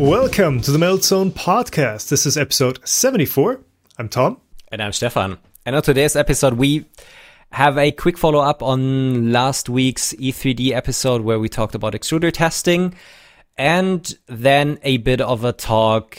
Welcome to the Meltzone podcast. This is episode 74. I'm Tom. And I'm Stefan. And on today's episode, we have a quick follow-up on last week's E3D episode where we talked about extruder testing, and then a bit of a talk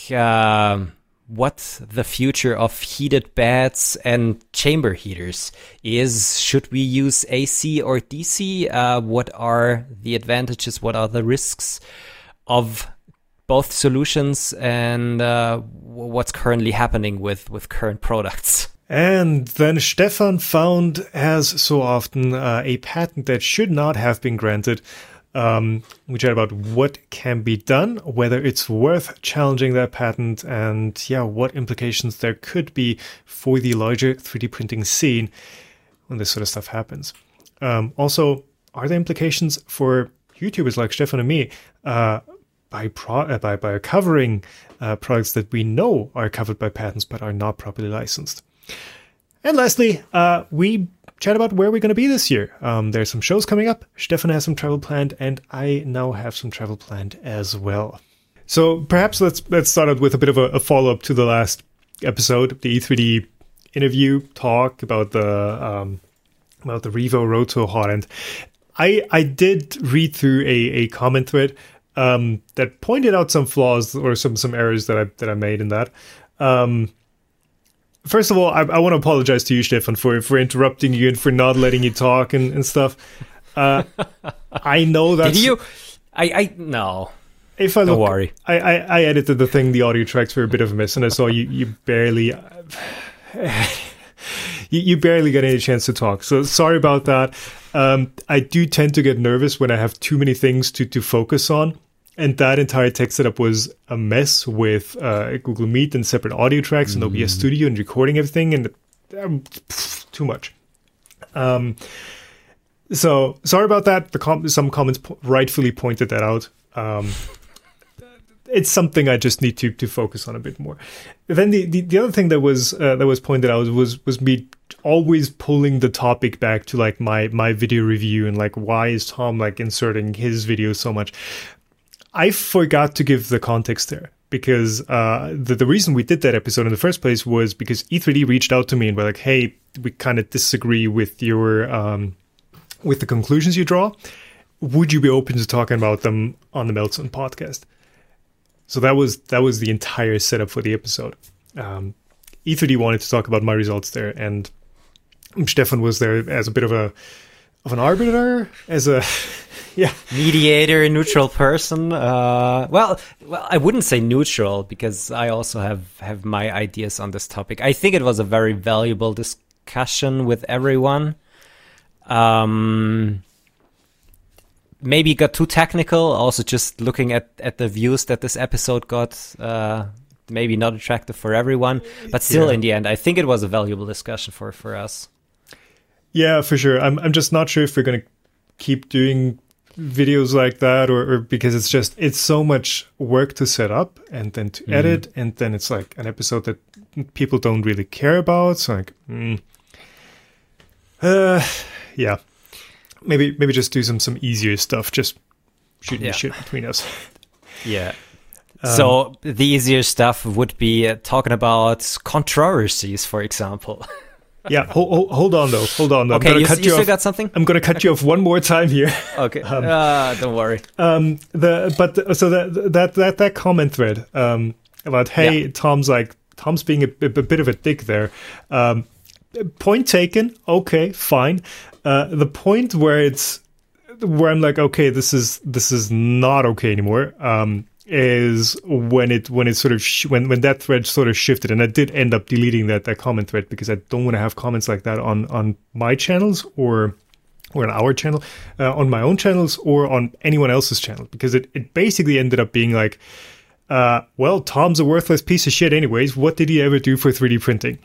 what the future of heated beds and chamber heaters is. Should we use AC or DC? What are the advantages? What are the risks of both solutions, and what's currently happening with current products? And then Stefan found, as so often, a patent that should not have been granted. We chat about what can be done, whether it's worth challenging that patent, and what implications there could be for the larger 3D printing scene when this sort of stuff happens. Also, are there implications for YouTubers like Stefan and me by covering products that we know are covered by patents but are not properly licensed? And lastly, we chat about where we're going to be this year. There's some shows coming up. Stefan has some travel planned, and I now have some travel planned as well. So perhaps let's start out with a bit of a follow-up to the last episode, the E3D interview talk about the Revo Road to Holland. I did read through a comment thread that pointed out some flaws or some errors that I made in that. First of all, I want to apologize to you, Stefan, for interrupting you and for not letting you talk and stuff. I know that. Did you? No. If I look, don't worry. I edited the thing. The audio tracks were a bit of a mess, and I saw you barely. You barely got any chance to talk. So sorry about that. I do tend to get nervous when I have too many things to focus on. And that entire tech setup was a mess with Google Meet and separate audio tracks and OBS Studio and recording everything, and too much. So sorry about that. Some comments rightfully pointed that out. It's something I just need to focus on a bit more. Then the other thing that was pointed out was me always pulling the topic back to like my video review and like, why is Tom like inserting his videos so much? I forgot to give the context there, because the reason we did that episode in the first place was because E3D reached out to me and were like, hey, we kind of disagree with your with the conclusions you draw. Would you be open to talking about them on the Meltzone podcast? So that was the entire setup for the episode. E3D wanted to talk about my results there, and Stefan was there as a bit of an arbiter, as a mediator, neutral person. Well, I wouldn't say neutral, because I also have my ideas on this topic. I think it was a very valuable discussion with everyone. Maybe it got too technical. Also, just looking at the views that this episode got, maybe not attractive for everyone. But still, in the end, I think it was a valuable discussion for us. Yeah, for sure. I'm just not sure if we're going to keep doing videos like that, or because it's so much work to set up and then to edit, and then it's like an episode that people don't really care about. So like, maybe just do some easier stuff. Just shooting the shit between us. Yeah. So the easier stuff would be talking about controversies, for example. Yeah, hold on though. Okay, you still got something? I'm going to cut you off one more time here. Okay, don't worry. That comment thread about Tom's being a bit of a dick there. Point taken. Okay, fine. The point where I'm like, okay, this is not okay anymore. Is when that thread sort of shifted, and I did end up deleting that comment thread, because I don't want to have comments like that on my channels or on our channel, on my own channels, or on anyone else's channel, because it basically ended up being like, well, Tom's a worthless piece of shit anyways. What did he ever do for 3D printing?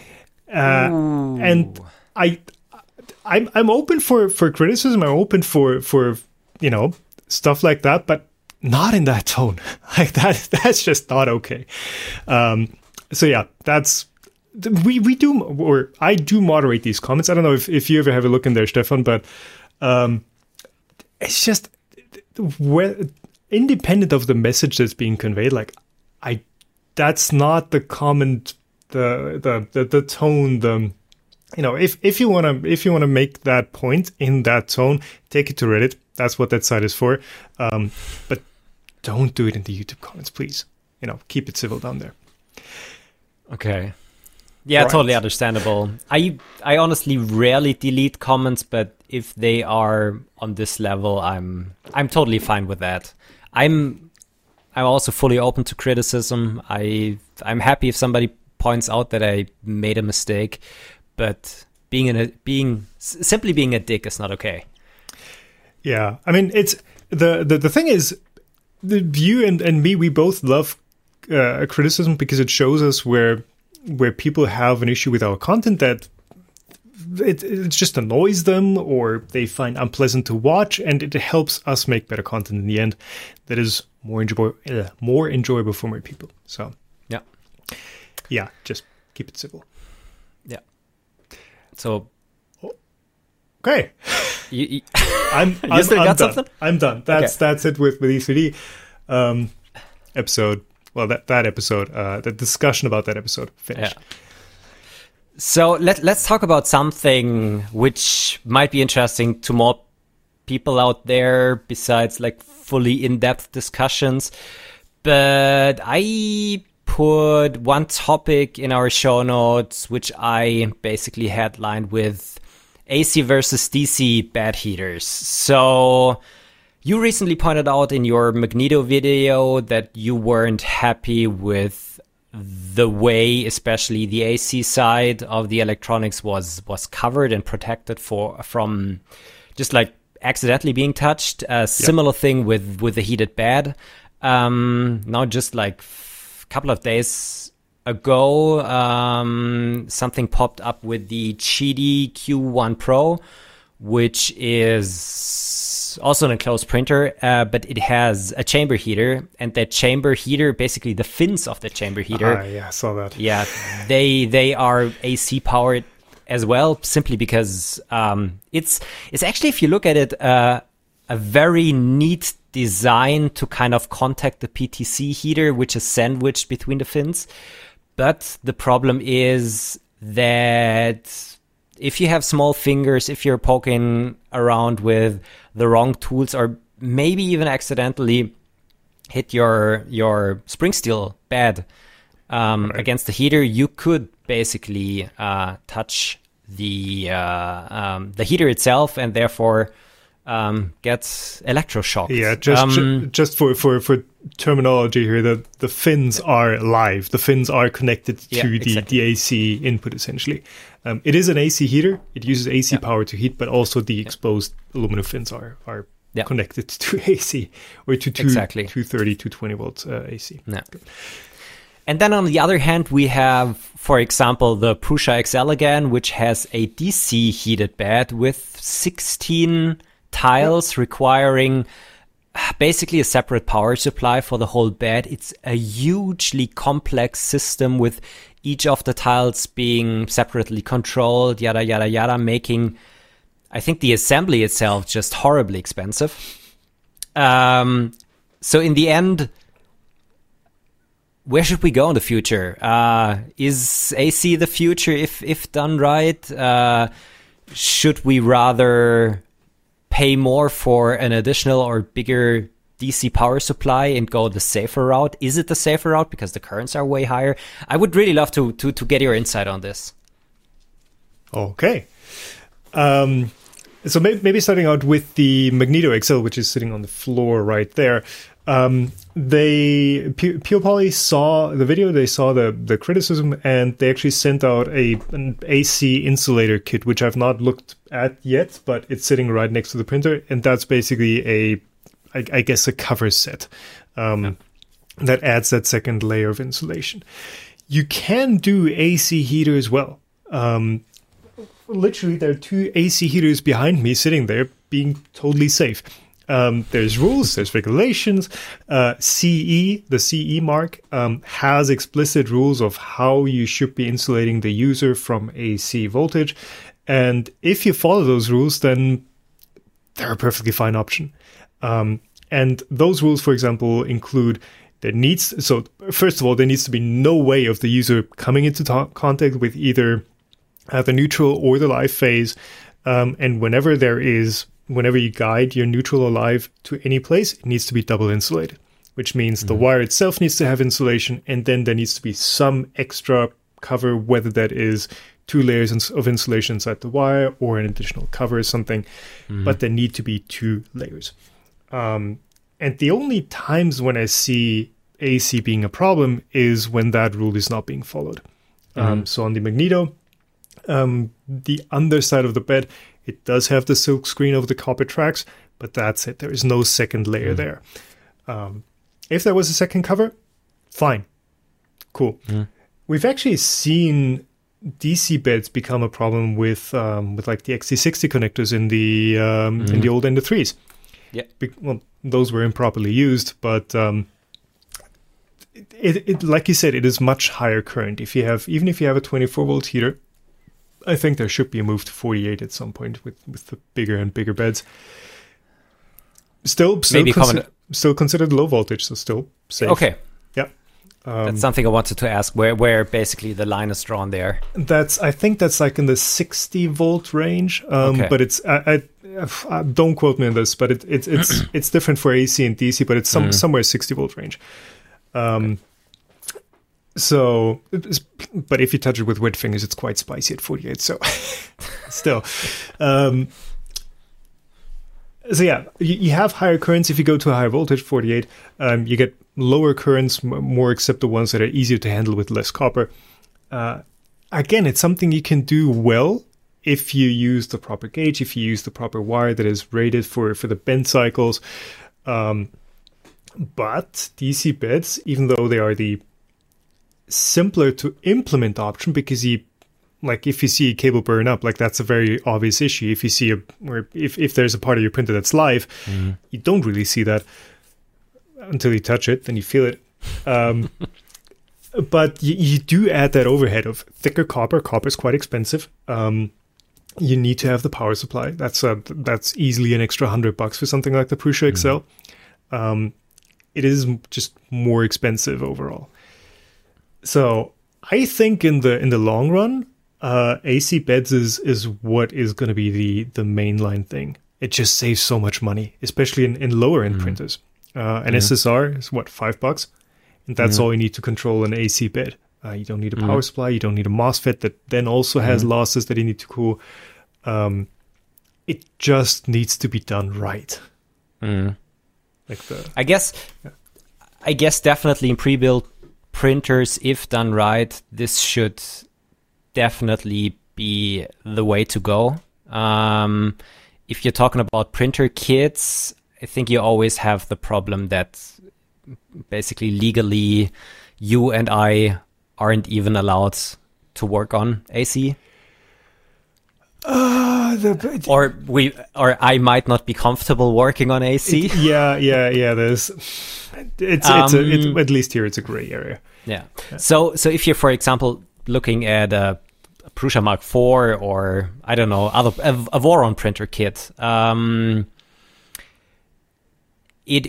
And I'm open for criticism. I'm open for stuff like that, but not in that tone. Like that's just not okay. So yeah, that's we do, or I do moderate these comments. I don't know if you ever have a look in there, Stefan, but it's just where independent of the message that's being conveyed, like that's not the comment, the tone, if you wanna make that point in that tone, take it to Reddit. That's what that site is for. But don't do it in the YouTube comments, please. Keep it civil down there. Okay. Yeah, right. Totally understandable. I honestly rarely delete comments, but if they are on this level, I'm totally fine with that. I'm also fully open to criticism. I'm happy if somebody points out that I made a mistake, but simply being a dick is not okay. Yeah, I mean, it's the thing is, you and me, we both love criticism because it shows us where people have an issue with our content that it just annoys them or they find unpleasant to watch, and it helps us make better content in the end that is more enjoyable for more people. So yeah, just keep it civil. Yeah. So okay. You I'm still got done. something? I'm done. That's it with E3D episode. Well, that episode, the discussion about that episode finished. Yeah. So let's talk about something which might be interesting to more people out there besides like fully in-depth discussions. But I put one topic in our show notes, which I basically headlined with AC versus DC bad heaters. So you recently pointed out in your Magneto video that you weren't happy with the way, especially the AC side of the electronics was covered and protected from just like accidentally being touched. Similar thing with the heated bed. Now just like a couple of days ago, something popped up with the Qidi Q1 Pro, which is also an enclosed printer, but it has a chamber heater, and that chamber heater, basically the fins of the chamber heater, I saw that. Yeah, they are AC powered as well, simply because it's actually, if you look at it, a very neat design to kind of contact the PTC heater, which is sandwiched between the fins. But the problem is that if you have small fingers, if you're poking around with the wrong tools, or maybe even accidentally hit your spring steel bed against the heater, you could basically touch the heater itself and therefore get electroshocked. Yeah, just for terminology here, the fins are live. The fins are connected to the AC input, essentially. It is an AC heater. It uses AC power to heat, but also the exposed aluminum fins are connected to AC, or to 230, 220 volts AC. Yeah. And then on the other hand, we have, for example, the Prusa XL again, which has a DC heated bed with 16 tiles requiring basically a separate power supply for the whole bed. It's a hugely complex system with each of the tiles being separately controlled, yada, yada, yada, making, I think, the assembly itself just horribly expensive. So in the end, where should we go in the future? Is AC the future if done right? Should we rather pay more for an additional or bigger DC power supply and go the safer route? Is it the safer route because the currents are way higher? I would really love to get your insight on this. Okay. So maybe starting out with the Magneto XL, which is sitting on the floor right there. Pure Poly saw the video, they saw the criticism, and they actually sent out an AC insulator kit, which I've not looked at yet, but it's sitting right next to the printer, and that's basically I guess a cover set that adds that second layer of insulation. You can do AC heater as well. Literally, there are two AC heaters behind me sitting there being totally safe. There's rules, there's regulations. CE, the CE mark, has explicit rules of how you should be insulating the user from AC voltage. And if you follow those rules, then they're a perfectly fine option. And those rules, for example, include so first of all, there needs to be no way of the user coming into contact with either the neutral or the live phase. And whenever you guide your neutral or live to any place, it needs to be double insulated, which means the wire itself needs to have insulation, and then there needs to be some extra cover, whether that is 2 layers of insulation inside the wire or an additional cover or something, but there need to be 2 layers. And the only times when I see AC being a problem is when that rule is not being followed. So on the Magneto, the underside of the bed, it does have the silk screen over the copper tracks, but that's it. There is no second layer there. If there was a second cover, fine. Cool. We've actually seen DC beds become a problem with like the XT60 connectors in the old Ender 3s. Yeah. Well, those were improperly used, but it like you said, it is much higher current. Even if you have a 24-volt heater, I think there should be a move to 48 at some point with the bigger and bigger beds. Still considered low voltage, so still safe. Okay. Yeah. That's something I wanted to ask, where basically the line is drawn there. I think that's like in the 60-volt range, but it's I don't quote me on this, but it's different for AC and DC, but it's somewhere 60-volt range. But if you touch it with wet fingers, it's quite spicy at 48. So, still, so yeah, you have higher currents if you go to a higher voltage, 48. You get lower currents, more except the ones that are easier to handle with less copper. Again, it's something you can do well if you use the proper gauge, if you use the proper wire that is rated for the bend cycles. But DC beds, even though they are the simpler to implement option, because if you see a cable burn up, like that's a very obvious issue. If you see if there's a part of your printer that's live, you don't really see that until you touch it, then you feel it. But you do add that overhead of thicker copper. Copper is quite expensive. You need to have the power supply. That's easily an extra $100 for something like the Prusa XL. It is just more expensive overall. So I think in the long run, AC beds is what is going to be the mainline thing. It just saves so much money, especially in lower end printers. An SSR is what, $5, and that's all you need to control an AC bed. You don't need a power supply. You don't need a MOSFET that then also has losses that you need to cool. It just needs to be done right. I guess definitely in pre-built printers, if done right, this should definitely be the way to go. If you're talking about printer kits, I think you always have the problem that basically legally you and I aren't even allowed to work on AC. Or I might not be comfortable working on AC. Yeah. There's at least here it's a gray area. Yeah. So if you're, for example, looking at a Prusa Mark IV or I don't know, a Voron printer kit, it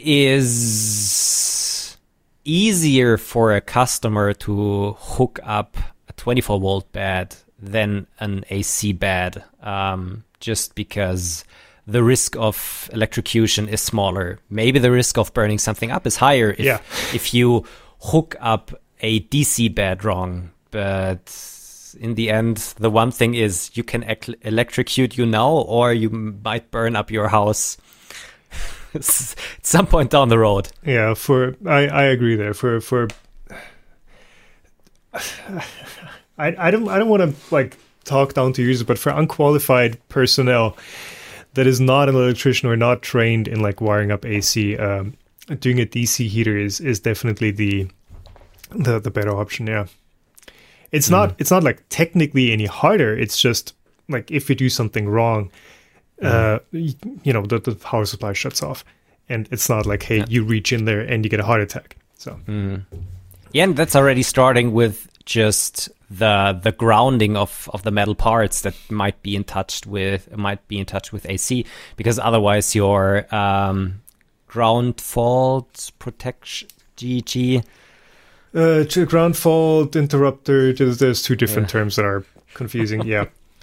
is easier for a customer to hook up a 24-volt bed than an AC bed, just because the risk of electrocution is smaller. Maybe the risk of burning something up is higher if you hook up a DC bed wrong. But in the end, the one thing is you can electrocute you now, or you might burn up your house at some point down the road. Yeah, I agree there. I don't want to like talk down to users, but for unqualified personnel that is not an electrician or not trained in like wiring up AC, doing a DC heater is definitely the better option. Yeah, it's not like technically any harder. It's just like if you do something wrong, the power supply shuts off, and it's not like you reach in there and you get a heart attack. So yeah, and that's already starting with just the grounding of the metal parts that might be in touch with AC, because otherwise your ground fault protection, GG. Ground fault interrupter. There's two different terms that are confusing. Yeah.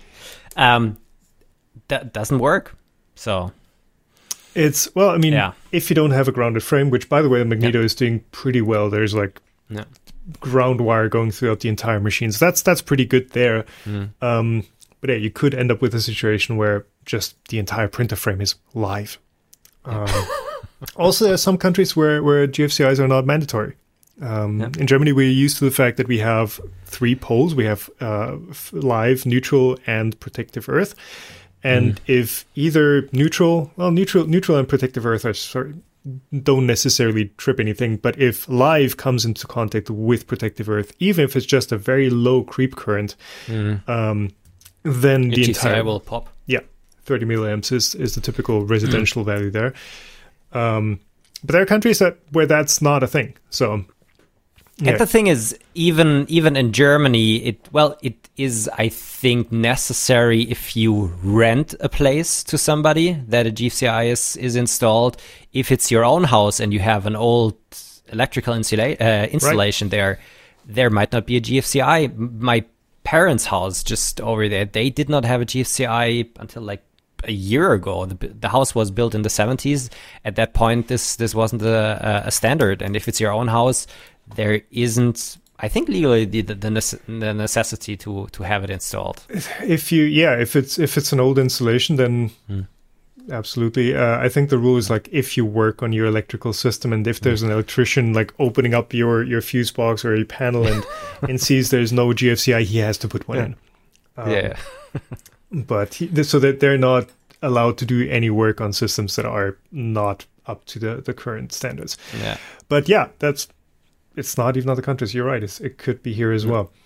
That doesn't work. So it's, well, I mean, if you don't have a grounded frame, which by the way, the Magneto is doing pretty well. There's like ground wire going throughout the entire machine. So that's pretty good there. But yeah, you could end up with a situation where just the entire printer frame is live. Also, there are some countries where GFCIs are not mandatory. In Germany, we're used to the fact that we have 3 poles. We have live, neutral, and protective earth. And if either neutral and protective earth don't necessarily trip anything, but if live comes into contact with protective earth, even if it's just a very low creep current, then the entire will pop. Yeah, 30 milliamps is the typical residential value there. But there are countries where that's not a thing. So, yeah. And the thing is, even in Germany, it is, I think, necessary if you rent a place to somebody that a GFCI is installed. If it's your own house and you have an old electrical installation there might not be a GFCI. My parents' house just over there, they did not have a GFCI until like a year ago. The house was built in the 70s. At that point, this wasn't a standard. And if it's your own house, there isn't, I think, legally the necessity to have it installed. If it's an old installation, then absolutely. I think the rule is like if you work on your electrical system and if there's an electrician like opening up your fuse box or your panel and sees there's no GFCI, he has to put one in. But so that they're not allowed to do any work on systems that are not up to the current standards. Yeah. But yeah, it's not even other countries. You're right. It could be here as well.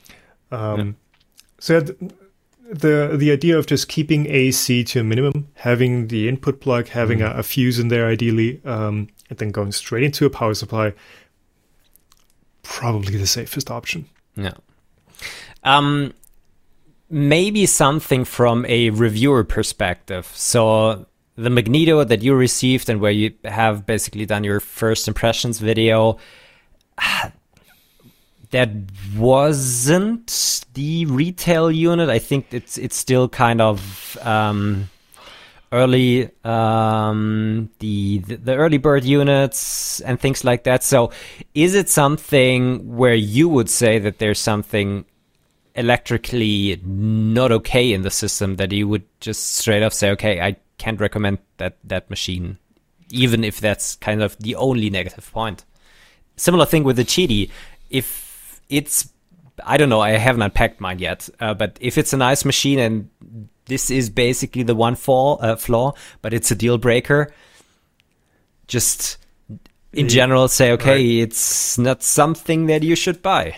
So the idea of just keeping AC to a minimum, having the input plug, having a fuse in there ideally, and then going straight into a power supply, probably the safest option. Yeah. Maybe something from a reviewer perspective. So the Magneto that you received and where you have basically done your first impressions video, that wasn't the retail unit. I think it's still kind of early, the early bird units and things like that. So is it something where you would say that there's something electrically not okay in the system that you would just straight up say, okay, I can't recommend that machine, even if that's kind of the only negative point? Similar thing with the Cheedy. If it's, I don't know, I haven't unpacked mine yet, but if it's a nice machine and this is basically the one flaw, but it's a deal breaker, just in general say, okay, it's not something that you should buy.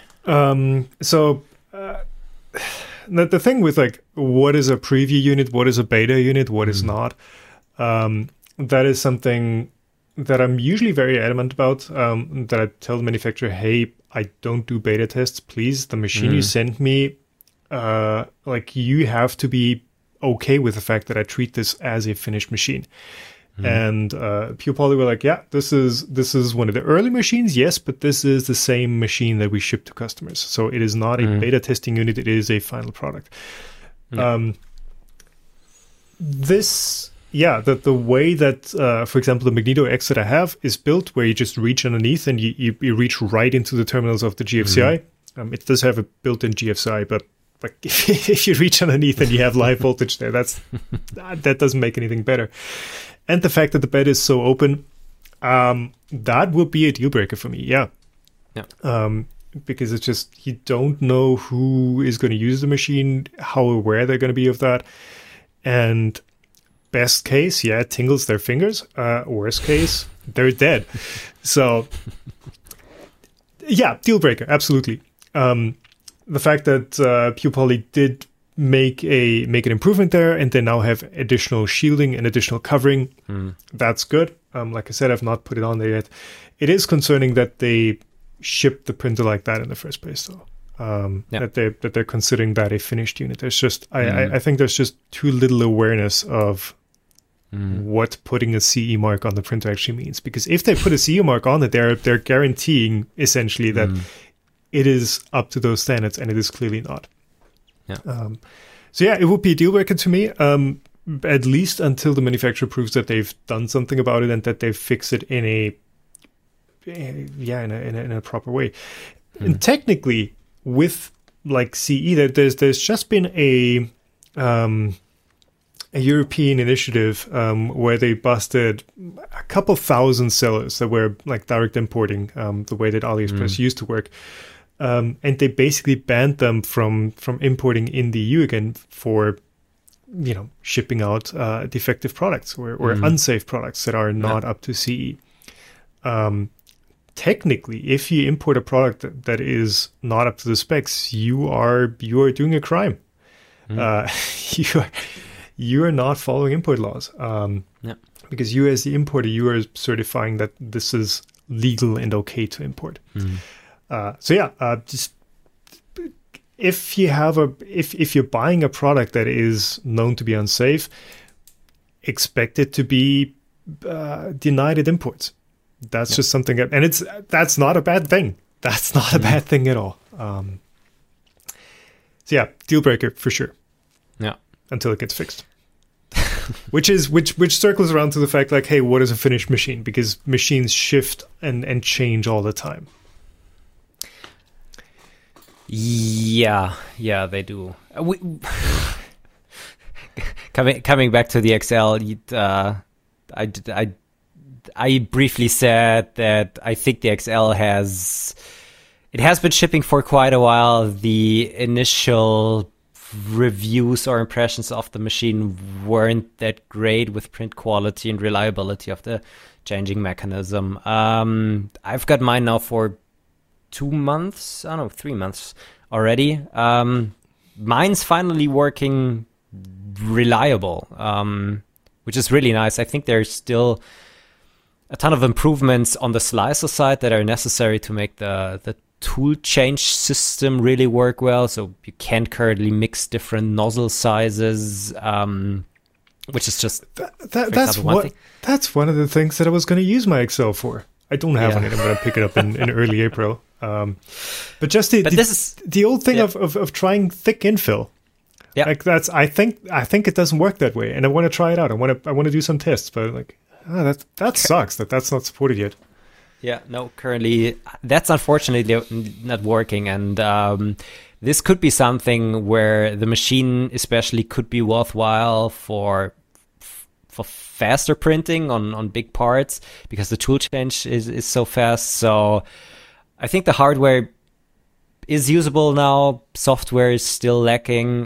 The thing with like, what is a preview unit, what is a beta unit, what is not, that is something that I'm usually very adamant about, that I tell the manufacturer, hey, I don't do beta tests, please. The machine you sent me, like you have to be okay with the fact that I treat this as a finished machine. And Pure Poly were like, yeah, this is one of the early machines, yes, but this is the same machine that we ship to customers. So it is not a beta testing unit, it is a final product. The way that, for example, the Magneto X that I have is built where you just reach underneath and you reach right into the terminals of the GFCI. It does have a built-in GFCI, but like if you reach underneath and you have live voltage there, that doesn't make anything better. And the fact that the bed is so open, that would be a deal breaker for me. Yeah. Because it's just, you don't know who is going to use the machine, how aware they're going to be of that. And best case, it tingles their fingers. Worst case, they're dead. So, yeah, deal breaker, absolutely. The fact that Pure Poly did make an improvement there, and they now have additional shielding and additional covering, that's good. Like I said, I've not put it on there yet. It is concerning that they shipped the printer like that in the first place, though. That they're considering that a finished unit. There's just I think there's just too little awareness of what putting a CE mark on the printer actually means. Because if they put a CE mark on it, they're guaranteeing essentially that it is up to those standards, and it is clearly not. Yeah. So yeah, it would be a deal breaker to me, at least until the manufacturer proves that they've done something about it and that they've fixed it in a proper way. And technically, with like CE, there's just been a European initiative where they busted a couple thousand sellers that were like direct importing the way that AliExpress used to work. And they basically banned them from importing in the EU again for, shipping out defective products or unsafe products that are not up to CE. Technically, if you import a product that is not up to the specs, you are doing a crime. You are not following import laws. Because you, as the importer, you are certifying that this is legal and okay to import. Just if you have if you're buying a product that is known to be unsafe, expect it to be denied at imports. That's just something, and that's not a bad thing. That's not a bad thing at all. Deal breaker for sure. Yeah, until it gets fixed. which circles around to the fact like, hey, what is a finished machine? Because machines shift and change all the time. Yeah, they do. Coming back to the XL, I briefly said that I think the XL has been shipping for quite a while. The initial reviews or impressions of the machine weren't that great with print quality and reliability of the changing mechanism. I've got mine now for 2 months, 3 months already. Mine's finally working reliable, which is really nice. I think there's still a ton of improvements on the slicer side that are necessary to make the tool change system really work well. So you can't currently mix different nozzle sizes, which is just that's one of the things that I was going to use my XL for. I don't have one. I'm going to pick it up in early April. But just the old thing of trying thick infill. Yeah, like I think it doesn't work that way, and I want to try it out. I want to do some tests, but like that sucks that's not supported yet. Yeah, no, currently that's unfortunately not working, and this could be something where the machine especially could be worthwhile for faster printing on big parts because the tool change is so fast. So I think the hardware is usable now. Software is still lacking,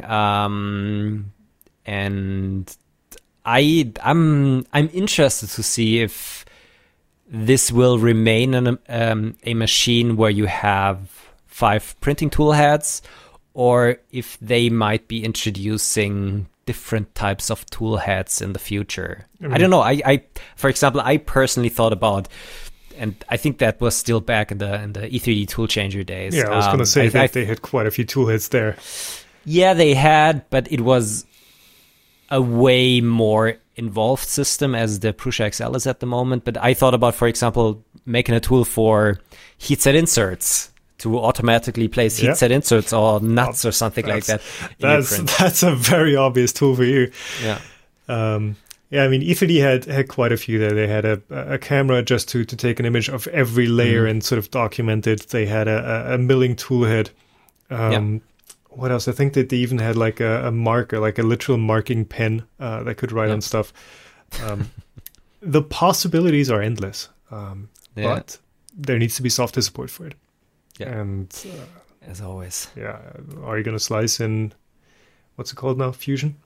and I'm interested to see if this will remain a machine where you have 5 printing tool heads, or if they might be introducing different types of tool heads in the future. I don't know. I for example, I personally thought about, and I think that was still back in the E3D tool changer days. Yeah, I was going to say that they had quite a few tool heads there. Yeah, they had, but it was a way more involved system as the Prusa XL is at the moment. But I thought about, for example, making a tool for heat set inserts to automatically place heat set inserts or nuts or something like that. That's a very obvious tool for you. Yeah. I mean, E3D had quite a few there. They had a camera just to take an image of every layer and sort of document it. They had a milling tool head. What else? I think that they even had like a marker, like a literal marking pen that could write on stuff. The possibilities are endless, but there needs to be software support for it. Yeah. And as always. Yeah. Are you going to slice in, what's it called now? Fusion?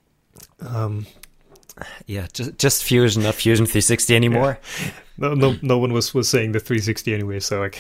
Just Fusion, not Fusion 360 anymore. Yeah. No one was saying the 360 anyway, so like...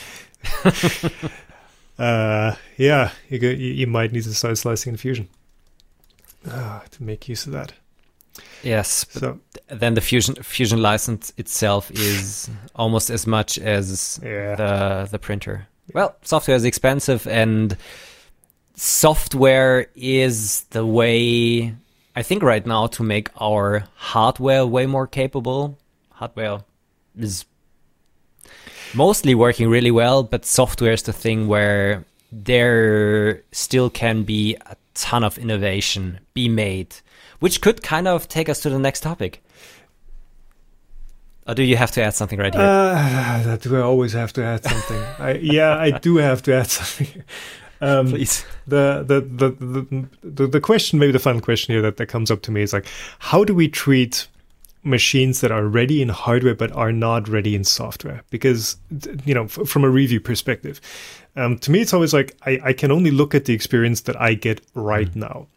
you might need to start slicing in Fusion to make use of that. Yes, so then the Fusion license itself is almost as much as the printer. Well, software is expensive, and software is the way I think right now to make our hardware way more capable, hardware is mostly working really well, but software is the thing where there still can be a ton of innovation be made, which could kind of take us to the next topic. Or do you have to add something right here? Do I always have to add something? I do have to add something. Please. The question, maybe the final question here that comes up to me is like, how do we treat machines that are ready in hardware but are not ready in software? Because, from a review perspective, to me, it's always like I can only look at the experience that I get right now.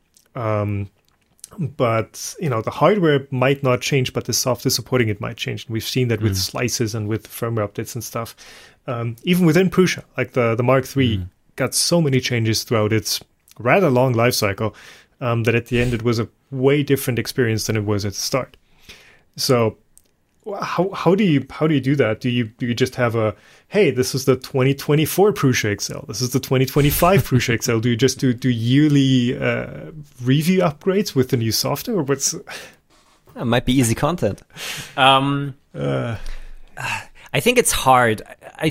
But, the hardware might not change, but the software supporting it might change. And we've seen that with slices and with firmware updates and stuff. Even within Prusa, like the Mark III got so many changes throughout its rather long life cycle that at the end it was a way different experience than it was at the start. So how do you do that? Do you just have hey, this is the 2024 Prusa XL, this is the 2025 Prusa XL? Do you just do yearly review upgrades with the new software, or what's? That might be easy content. I think it's hard.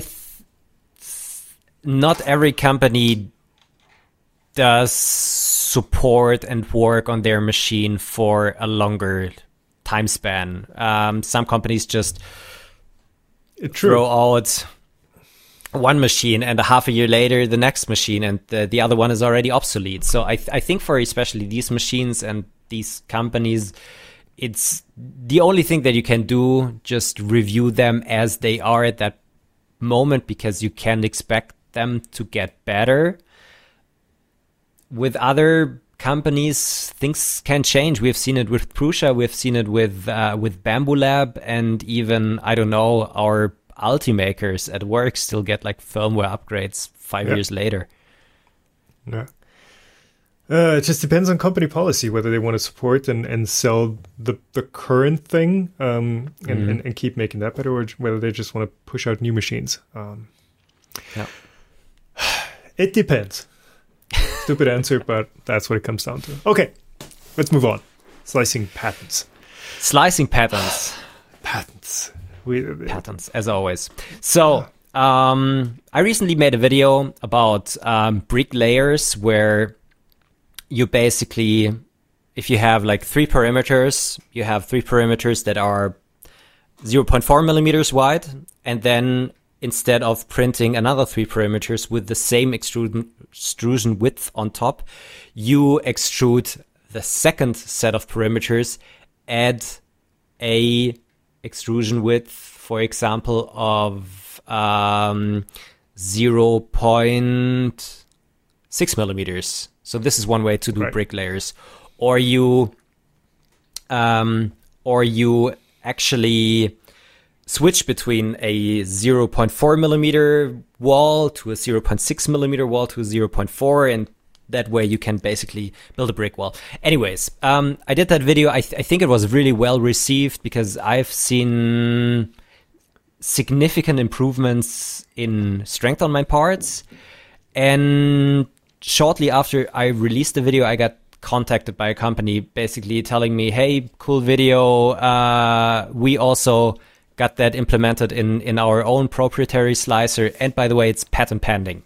Not every company does support and work on their machine for a longer time span. Some companies just throw out one machine and a half a year later the next machine, and the other one is already obsolete. So I think for especially these machines and these companies, it's the only thing that you can do, just review them as they are at that moment, because you can't expect them to get better. With other companies, things can change. We've seen it with Prusa, we've seen it with Bambu Lab, and even, I don't know, our Ultimakers at work still get like firmware upgrades 5 years later. Yeah. It just depends on company policy, whether they want to support and sell the current thing and keep making that better, or whether they just want to push out new machines. It depends. Stupid answer, but that's what it comes down to. Okay, let's move on. Slicing patents. Patents, as always. So, I recently made a video about brick layers, where you basically, if you have like three perimeters that are 0.4 millimeters wide, and then instead of printing another three perimeters with the same extrusion width on top, you extrude the second set of perimeters, add a extrusion width, for example, of 0.6 millimeters. So this is one way to do brick layers. Or you actually switch between a 0.4 millimeter wall to a 0.6 millimeter wall to a 0.4, and that way you can basically build a brick wall. Anyways, I did that video. I think it was really well received, because I've seen significant improvements in strength on my parts. And shortly after I released the video, I got contacted by a company basically telling me, hey, cool video. We also got that implemented in our own proprietary slicer. And by the way, it's patent pending.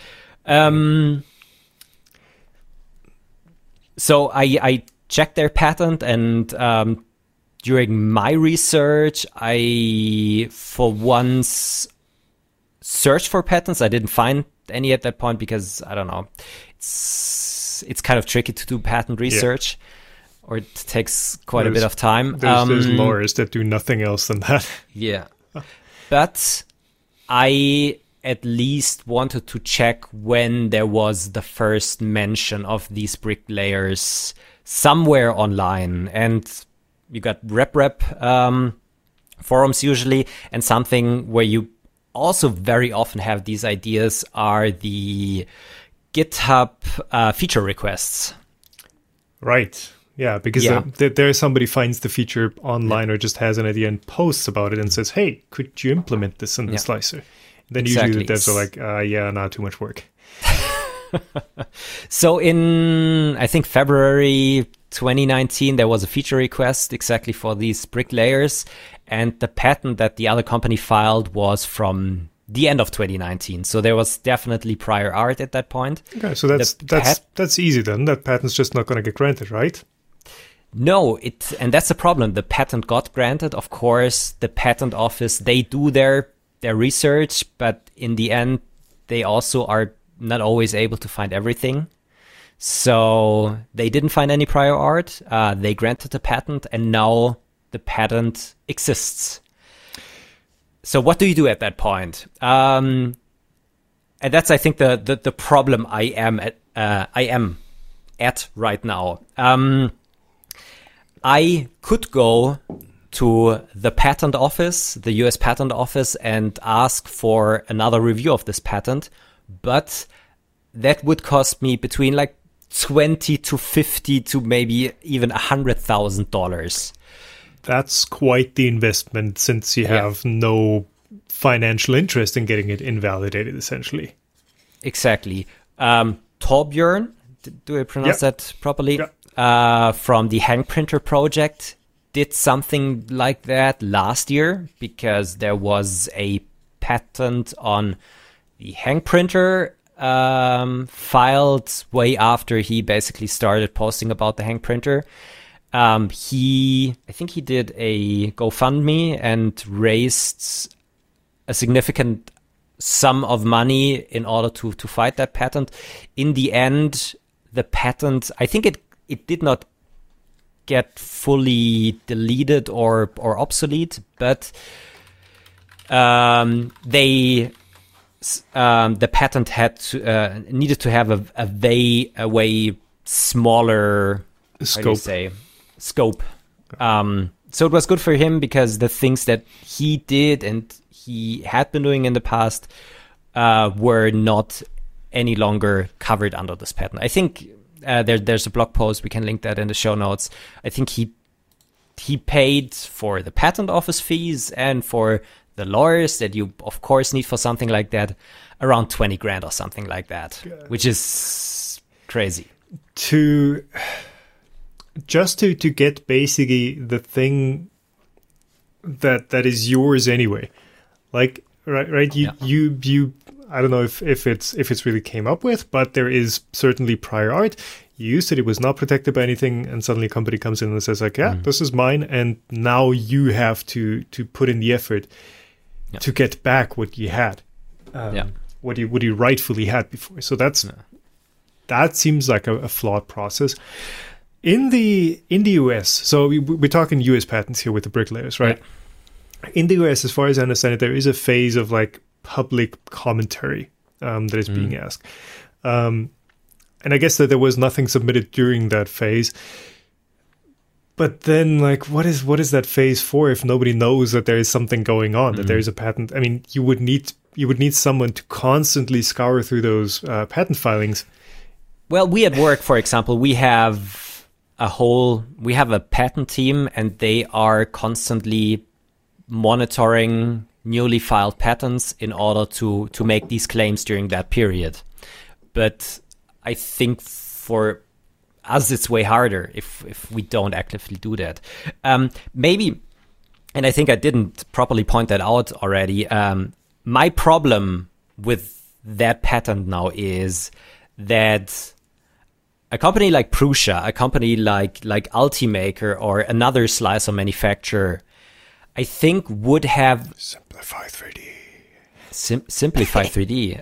So I checked their patent, and during my research, I for once searched for patents. I didn't find any at that point, because I don't know, it's kind of tricky to do patent research, or it takes quite a bit of time. There's lawyers that do nothing else than that. Yeah, but I at least wanted to check when there was the first mention of these brick layers somewhere online, and you got rep forums usually, and something where you also very often have these ideas are the GitHub feature requests. Right. Yeah, because there somebody finds the feature online or just has an idea and posts about it and says, hey, could you implement this in the slicer? Then usually the devs are like, not too much work. So in, I think, February 2019, there was a feature request exactly for these brick layers, and the patent that the other company filed was from the end of 2019. So there was definitely prior art at that point. Okay, so that's easy then. That patent's just not going to get granted, right? No, and that's the problem. The patent got granted. Of course, the patent office, they do their research, but in the end, they also are not always able to find everything. So they didn't find any prior art. They granted the patent, and now the patent exists. So what do you do at that point? And that's, I think, the problem I am at right now. I could go to the patent office, the US patent office, and ask for another review of this patent, but that would cost me between like $20 to $50 to maybe even $100,000. That's quite the investment, since you have no financial interest in getting it invalidated, essentially. Exactly. Torbjörn, do I pronounce that properly? From the Hang Printer project did something like that last year, because there was a patent on the Hang Printer filed way after he basically started posting about the Hang Printer. I think he did a GoFundMe and raised a significant sum of money in order to fight that patent. In the end, the patent, I think it did not get fully deleted or obsolete, but the patent had to, needed to have a way smaller scope. So it was good for him, because the things that he did and he had been doing in the past were not any longer covered under this patent. I think there's a blog post, we can link that in the show notes. I think he paid for the patent office fees and for the lawyers that you of course need for something like that, around 20 grand or something like that, which is crazy. To get basically the thing that is yours anyway. Like, right? You I don't know if it's really came up with, but there is certainly prior art. You used it was not protected by anything, and suddenly a company comes in and says like, this is mine, and now you have to put in the effort to get back what you had, what you rightfully had before. So that seems like a flawed process. In the US, so we're talking US patents here with the bricklayers, right? Yeah. In the US, as far as I understand it, there is a phase of like public commentary that is being asked. And I guess that there was nothing submitted during that phase. But then, like, what is that phase for if nobody knows that there is something going on, that there is a patent? I mean, you would need someone to constantly scour through those patent filings. Well, we at work, for example, we have a patent team, and they are constantly monitoring newly filed patents in order to make these claims during that period. But I think for us, it's way harder if we don't actively do that. Maybe, and I think I didn't properly point that out already, my problem with that patent now is that a company like Prusa, a company like Ultimaker, or another slicer manufacturer, I think would have Simplify 3D. Simplify 3D.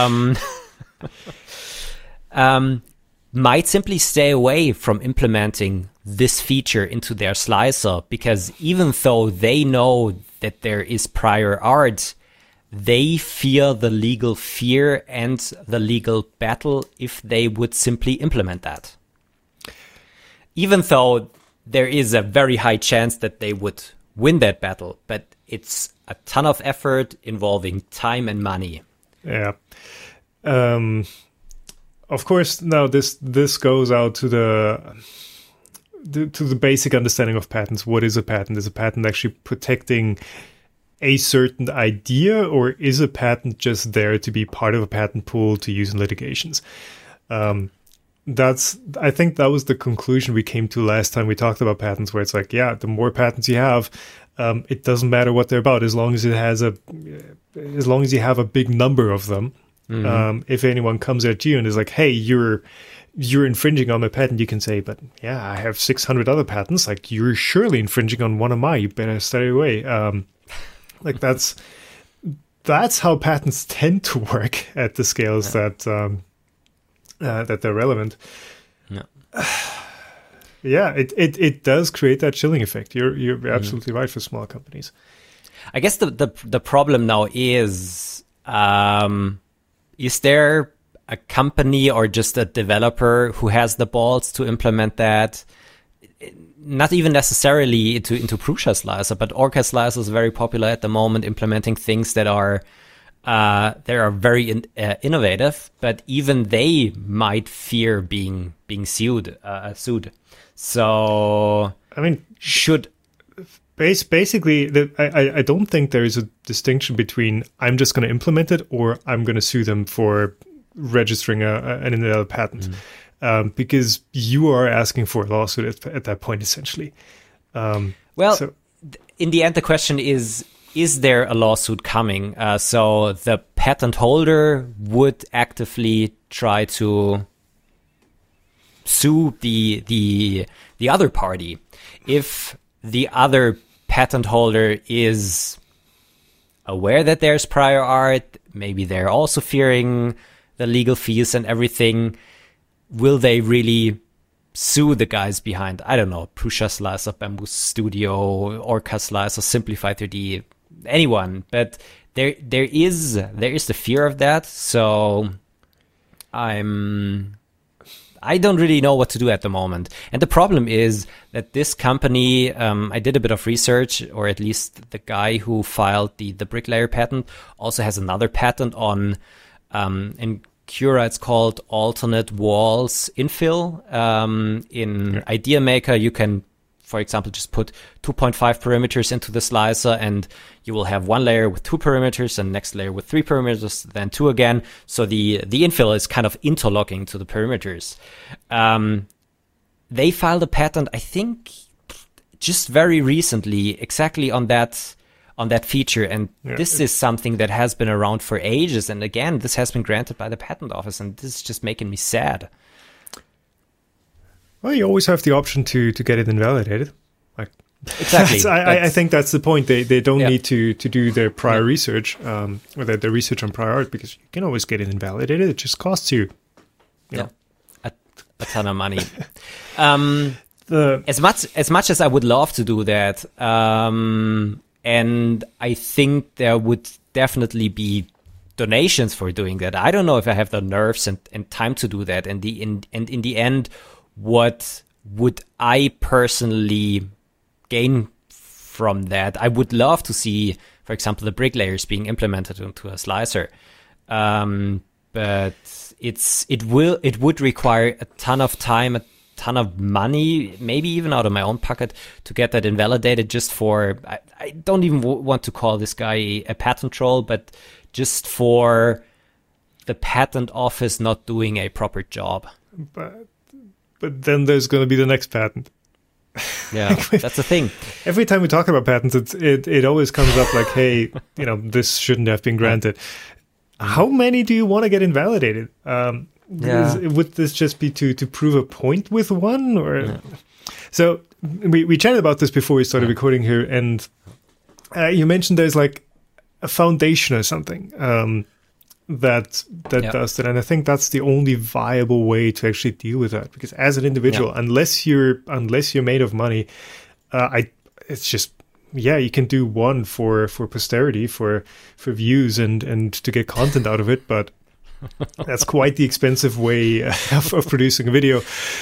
Might simply stay away from implementing this feature into their slicer, because even though they know that there is prior art, they fear the legal fear and the legal battle if they would simply implement that. Even though there is a very high chance that they would win that battle, but it's a ton of effort involving time and money. Yeah. Of course, now this goes out to the basic understanding of patents. What is a patent? Is a patent actually protecting a certain idea, or is a patent just there to be part of a patent pool to use in litigations? I think that was the conclusion we came to last time we talked about patents, where it's like, yeah, the more patents you have, it doesn't matter what they're about, as long as you have a big number of them. If anyone comes at you and is like, hey, you're infringing on my patent, you can say, but yeah, I have 600 other patents. Like, you're surely infringing on one of mine. You better stay away. Like, that's how patents tend to work at the scales that they're relevant. Yeah. Yeah, it does create that chilling effect. You're absolutely right for small companies. I guess the problem now is there a company or just a developer who has the balls to implement that? Not even necessarily into Prusa Slicer, but Orca Slicer is very popular at the moment, implementing things that are very innovative, but even they might fear being sued. So, I mean, basically, I don't think there is a distinction between I'm just going to implement it or I'm going to sue them for registering an invalid patent, because you are asking for a lawsuit at that point, essentially. In the end, the question is there a lawsuit coming? So the patent holder would actively try to sue the other party. If the other patent holder is aware that there's prior art, maybe they're also fearing the legal fees and everything, will they really sue the guys behind, I don't know, Prusa Slicer, Bamboo Studio, Orca Slicer, Simplify 3D, anyone? But there is the fear of that. So I don't really know what to do at the moment. And the problem is that this company, I did a bit of research, or at least the guy who filed the bricklayer patent also has another patent on, in Cura it's called alternate walls infill. In Idea Maker, you can, for example, just put 2.5 perimeters into the slicer, and you will have one layer with 2 perimeters and next layer with 3 perimeters, then 2 again. So the infill is kind of interlocking to the perimeters. They filed a patent, I think, just very recently, exactly on that feature. And this is something that has been around for ages. And again, this has been granted by the patent office, and this is just making me sad. Well, you always have the option to get it invalidated. Like, exactly. I think that's the point. They don't need to do their prior research, or their research on prior art, because you can always get it invalidated. It just costs you know. a ton of money. As much as I would love to do that, and I think there would definitely be donations for doing that. I don't know if I have the nerves and time to do that. And in the end, what would I personally gain from that? I would love to see, for example, the bricklayers being implemented into a slicer. But it would require a ton of time, a ton of money, maybe even out of my own pocket, to get that invalidated, just for, I don't even want to call this guy a patent troll, but just for the patent office not doing a proper job. But then there's going to be the next patent. Yeah, that's the thing. Every time we talk about patents, it always comes up like, hey, this shouldn't have been granted. How many do you want to get invalidated? Would this just be to prove a point with one? Or So we chatted about this before we started recording here, and you mentioned there's like a foundation or something that does that, and I think that's the only viable way to actually deal with that, because as an individual, unless you're made of money, it's just you can do one for posterity, for views and to get content out of it, but that's quite the expensive way of producing a video.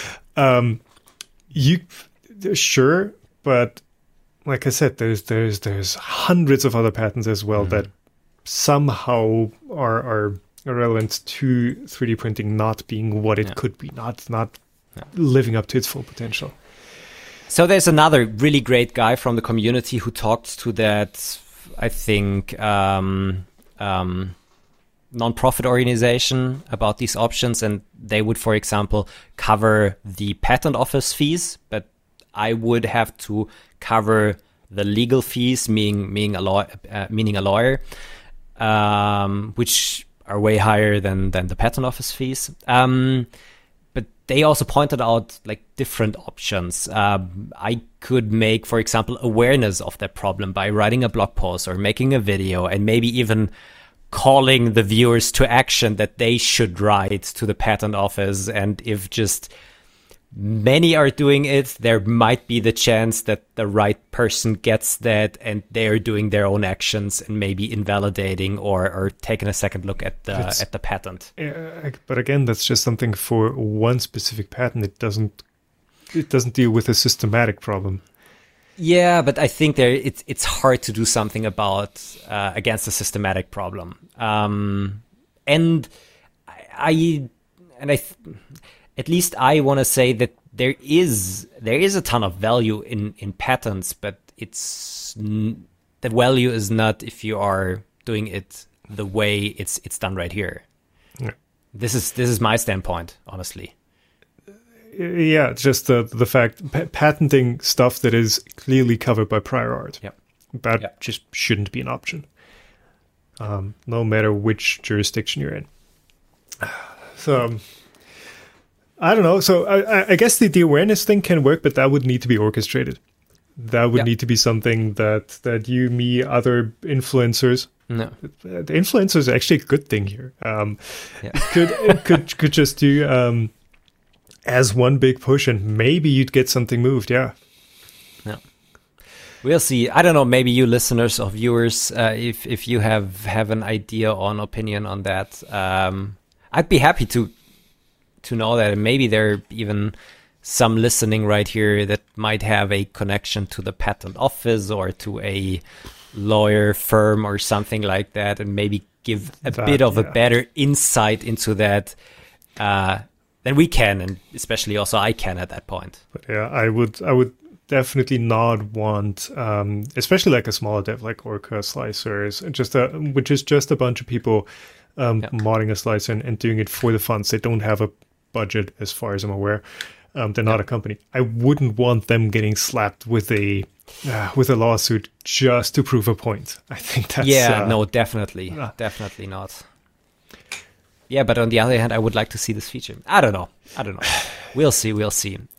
Sure, but like I said, there's hundreds of other patents as well that somehow are relevant to 3D printing not being what it could be, not living up to its full potential. So there's another really great guy from the community who talked to that, I think, non-profit organization about these options, and they would, for example, cover the patent office fees, but I would have to cover the legal fees, meaning a lawyer, which are way higher than the patent office fees. But they also pointed out like different options. I could make, for example, awareness of that problem by writing a blog post or making a video, and maybe even calling the viewers to action that they should write to the patent office. And if just many are doing it, there might be the chance that the right person gets that and they're doing their own actions and maybe invalidating or taking a second look at the patent. But again, that's just something for one specific patent. It doesn't deal with a systematic problem. Yeah, but I think it's hard to do something about against a systematic problem. And at least I want to say that there is a ton of value in patents, but the value is not if you are doing it the way it's done right here. Yeah. This is my standpoint, honestly. Yeah, it's just the fact patenting stuff that is clearly covered by prior art. Yeah. That just shouldn't be an option, no matter which jurisdiction you're in. So I don't know. So I guess the awareness thing can work, but that would need to be orchestrated. That would need to be something that you, me, other influencers. No, the influencer is actually a good thing here. Could just do as one big push, and maybe you'd get something moved. Yeah. No. We'll see. I don't know. Maybe you listeners or viewers, if you have an idea or an opinion on that, I'd be happy to know that. And maybe there are even some listening right here that might have a connection to the patent office or to a lawyer firm or something like that, and maybe give a bit of a better insight into that than we can, and especially also I can at that point. But yeah, I would definitely not want, especially like a smaller dev like Orca Slicers, which is just a bunch of people modding a slicer and doing it for the funds. They don't have a budget, as far as I'm aware. They're not a company. I wouldn't want them getting slapped with a lawsuit just to prove a point. I think that's no, definitely not. Yeah, but on the other hand, I would like to see this feature. I don't know. We'll see. What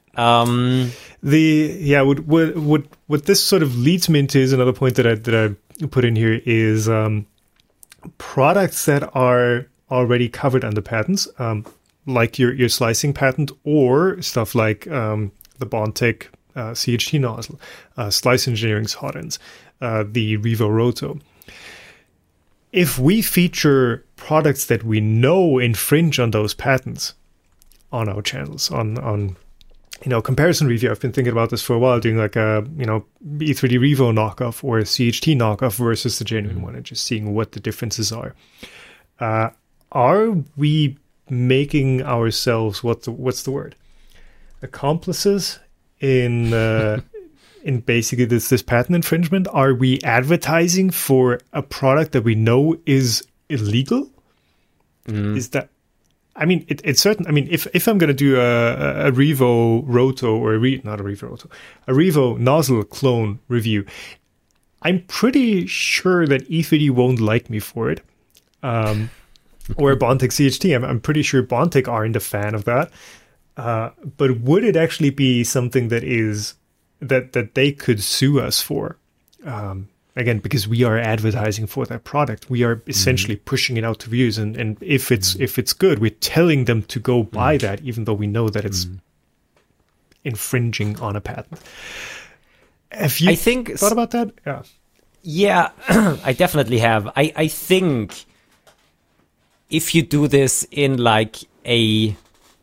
this sort of leads me into is another point that I put in here is products that are already covered under patents, like your slicing patent, or stuff like the Bondtech CHT nozzle, Slice Engineering's hot ends, the Revo Roto. If we feature products that we know infringe on those patents on our channels, on comparison review, I've been thinking about this for a while, doing like a E3D Revo knockoff or a CHT knockoff versus the genuine one, and just seeing what the differences are. Are we making ourselves what's the word? Accomplices in basically this patent infringement? Are we advertising for a product that we know is illegal? Is that? I mean, it's certain. I mean, if I'm going to do a Revo Roto or a Revo nozzle clone review, I'm pretty sure that E3D won't like me for it. Or Bondtech CHT. I'm pretty sure Bondtech aren't a fan of that. But would it actually be something that is that they could sue us for? Again, because we are advertising for that product, we are essentially pushing it out to viewers, and if it's good, we're telling them to go buy that, even though we know that it's infringing on a patent. Have you thought about that? Yeah, I definitely have. I think if you do this in like a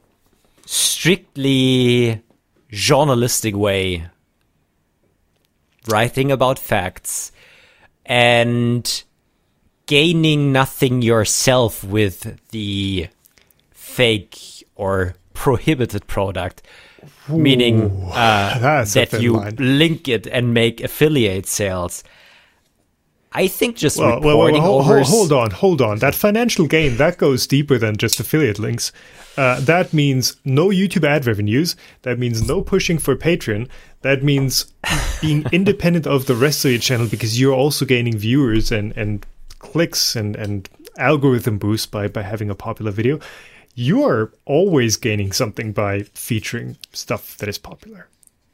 strictly journalistic way, writing about facts and gaining nothing yourself with the fake or prohibited product, meaning, that you link it and make affiliate sales, I think just reporting overs. Hold on. That financial gain, that goes deeper than just affiliate links. That means no YouTube ad revenues. That means no pushing for Patreon. That means being independent of the rest of your channel because you're also gaining viewers and clicks and algorithm boost by having a popular video. You are always gaining something by featuring stuff that is popular.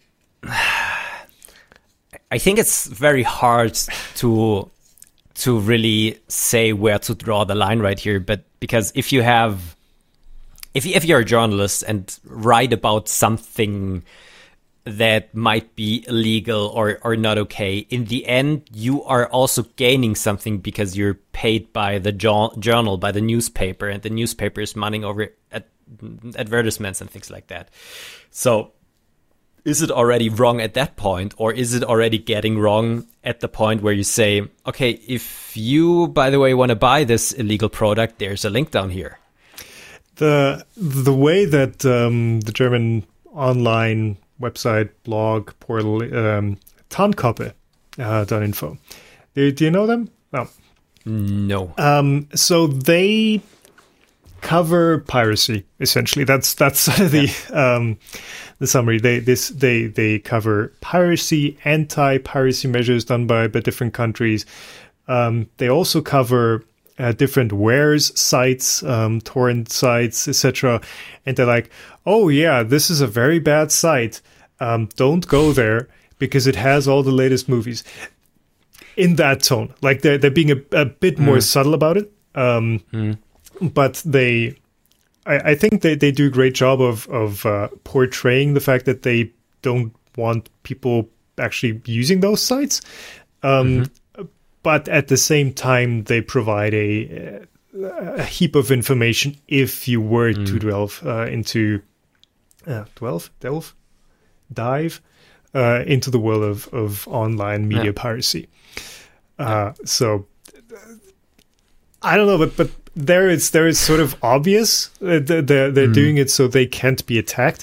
I think it's very hard to really say where to draw the line right here, but because if you're a journalist and write about something that might be illegal or not okay, in the end you are also gaining something because you're paid by the journal, by the newspaper, and the newspaper is money over advertisements and things like that. So is it already wrong at that point, or is it already getting wrong at the point where you say, okay, if you, by the way, want to buy this illegal product, there's a link down here? The way that the German online website, blog, portal, Tarnkappe.info. Do you know them? No. So they cover piracy, essentially. That's the summary. They cover piracy, anti-piracy measures done by different countries. They also cover different wares sites, torrent sites, etc. And they're like, oh yeah, this is a very bad site. Don't go there because it has all the latest movies. In that tone, like they're being a bit more subtle about it. But I think they do a great job of portraying the fact that they don't want people actually using those sites. But at the same time, they provide a heap of information if you were to dive into the world of online media piracy. So I don't know, but there is sort of obvious they're doing it so they can't be attacked.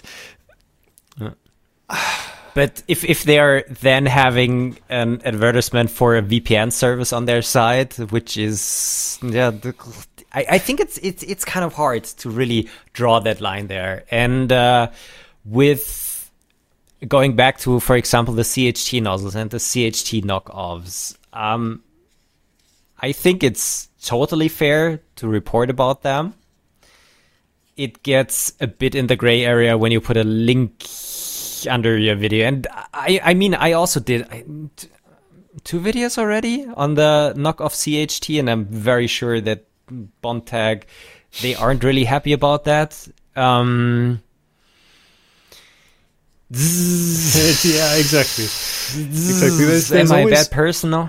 But if they are then having an advertisement for a VPN service on their site, which is I think it's kind of hard to really draw that line there. And with going back to, for example, the CHT nozzles and the CHT knockoffs, I think it's totally fair to report about them. It gets a bit in the gray area when you put a link under your video. And I mean, I also did 2 videos already on the knockoff CHT, and I'm very sure that Bondtag, they aren't really happy about that. Yeah, exactly. There's Am I a always bad person now?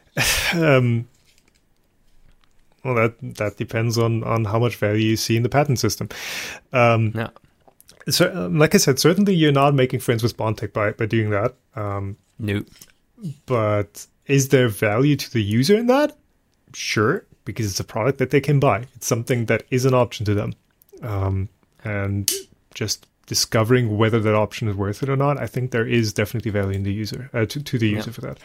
Well, that depends on how much value you see in the patent system. No. So, like I said, certainly you're not making friends with Bondtag by doing that. No. But is there value to the user in that? Sure, because it's a product that they can buy. It's something that is an option to them. And just discovering whether that option is worth it or not, I think there is definitely value in the user to the user for that.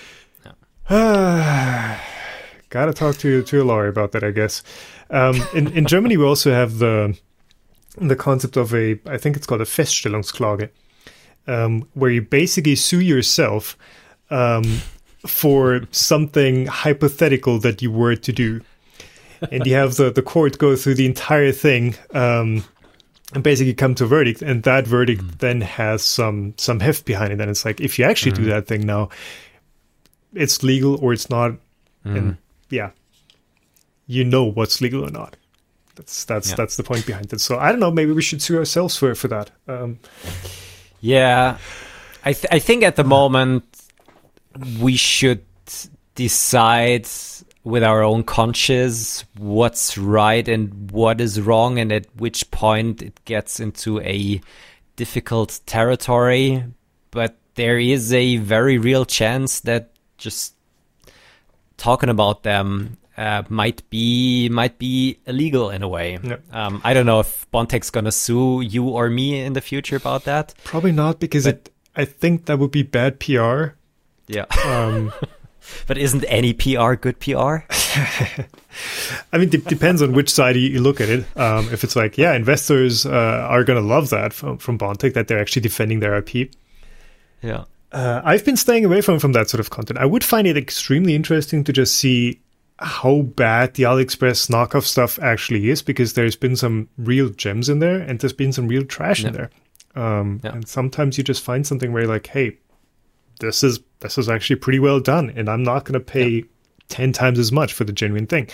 Gotta talk to a lawyer about that, I guess. In Germany, we also have the concept of I think it's called a Feststellungsklage, where you basically sue yourself for something hypothetical that you were to do. And you have the court go through the entire thing and basically come to a verdict. And that verdict then has some heft behind it. And it's like, if you actually do that thing now, it's legal or it's not. And yeah, you know what's legal or not. That's the point behind it. So I don't know. Maybe we should sue ourselves for that. Yeah, I think at the moment we should decide with our own conscience what's right and what is wrong, and at which point it gets into a difficult territory. But there is a very real chance that just talking about them might be illegal in a way. Yep. I don't know if Bondtag's gonna sue you or me in the future about that. Probably not, because I think that would be bad PR. Yeah. But isn't any PR good PR? I mean, it depends on which side you look at it. If it's like, yeah, investors are going to love that from BondTech, that they're actually defending their IP. Yeah. I've been staying away from that sort of content. I would find it extremely interesting to just see how bad the AliExpress knockoff stuff actually is, because there's been some real gems in there and there's been some real trash in there. And sometimes you just find something where you're like, hey, this is actually pretty well done, and I'm not going to pay 10 times as much for the genuine thing.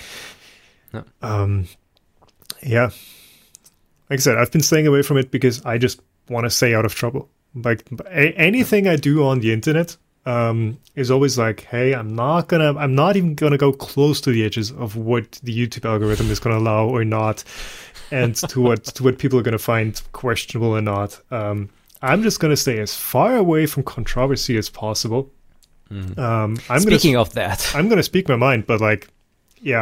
Yeah. Like I said, I've been staying away from it because I just want to stay out of trouble. Like anything I do on the internet is always like, hey, I'm not even gonna go close to the edges of what the YouTube algorithm is gonna allow or not, and to what people are gonna find questionable or not. I'm just gonna stay as far away from controversy as possible. Speaking of that, I'm gonna speak my mind, but like, yeah.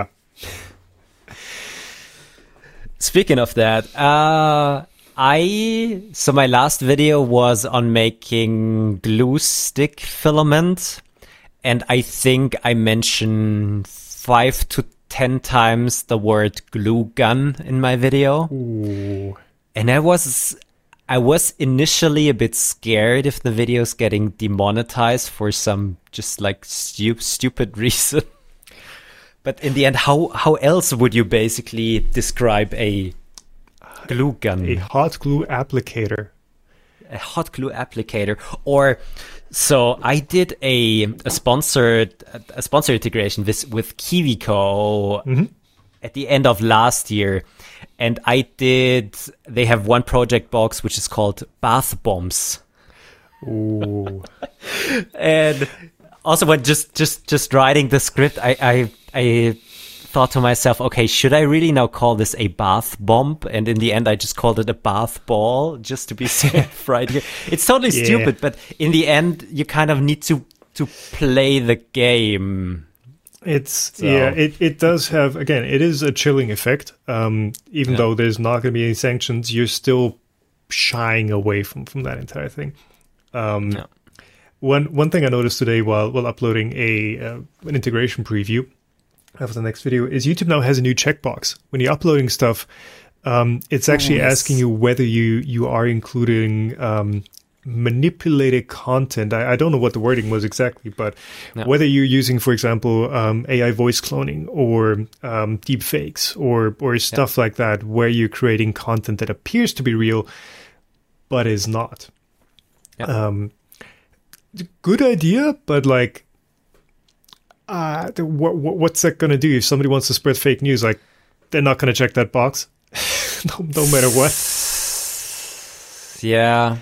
Speaking of that, so my last video was on making glue stick filament, and I think I mentioned 5 to 10 times the word glue gun in my video. Ooh. And I was initially a bit scared if the video's getting demonetized for some just like stupid reason. But in the end, how else would you basically describe a glue gun? A hot glue applicator. A hot glue applicator. Or so I did a sponsored integration with KiwiCo at the end of last year, and they have one project box which is called Bath Bombs. Ooh. And also when just writing the script, I thought to myself, okay, should I really now call this a bath bomb? And in the end, I just called it a bath ball, just to be safe right here. It's totally stupid, but in the end, you kind of need to play the game. It does have, again, it is a chilling effect. Even though there's not going to be any sanctions, you're still shying away from that entire thing. One thing I noticed today while uploading an integration preview for the next video is YouTube now has a new checkbox. When you're uploading stuff, it's actually asking you whether you are including manipulated content. I don't know what the wording was exactly, but whether you're using, for example, AI voice cloning or deep fakes or stuff like that, where you're creating content that appears to be real but is not. Good idea, but like, what's that going to do if somebody wants to spread fake news? Like, they're not going to check that box, no matter what. Yeah.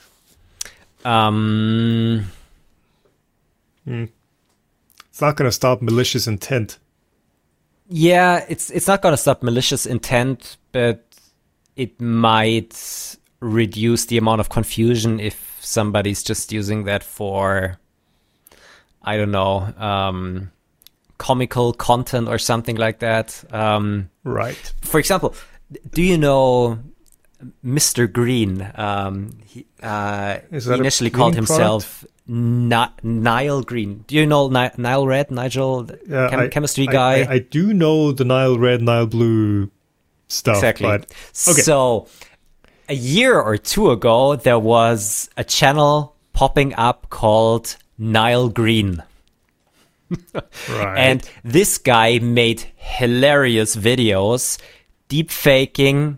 It's not going to stop malicious intent. Yeah, it's not going to stop malicious intent, but it might reduce the amount of confusion if somebody's just using that for, I don't know, comical content or something like that. Right. For example, do you know Mr. Green? He initially called himself Nile Green. Do you know Nile Red, Nigel, chemistry guy? I do know the Nile Red, Nile Blue stuff. Exactly. But, okay. So a year or two ago, there was a channel popping up called Nile Green. Right. And this guy made hilarious videos deep faking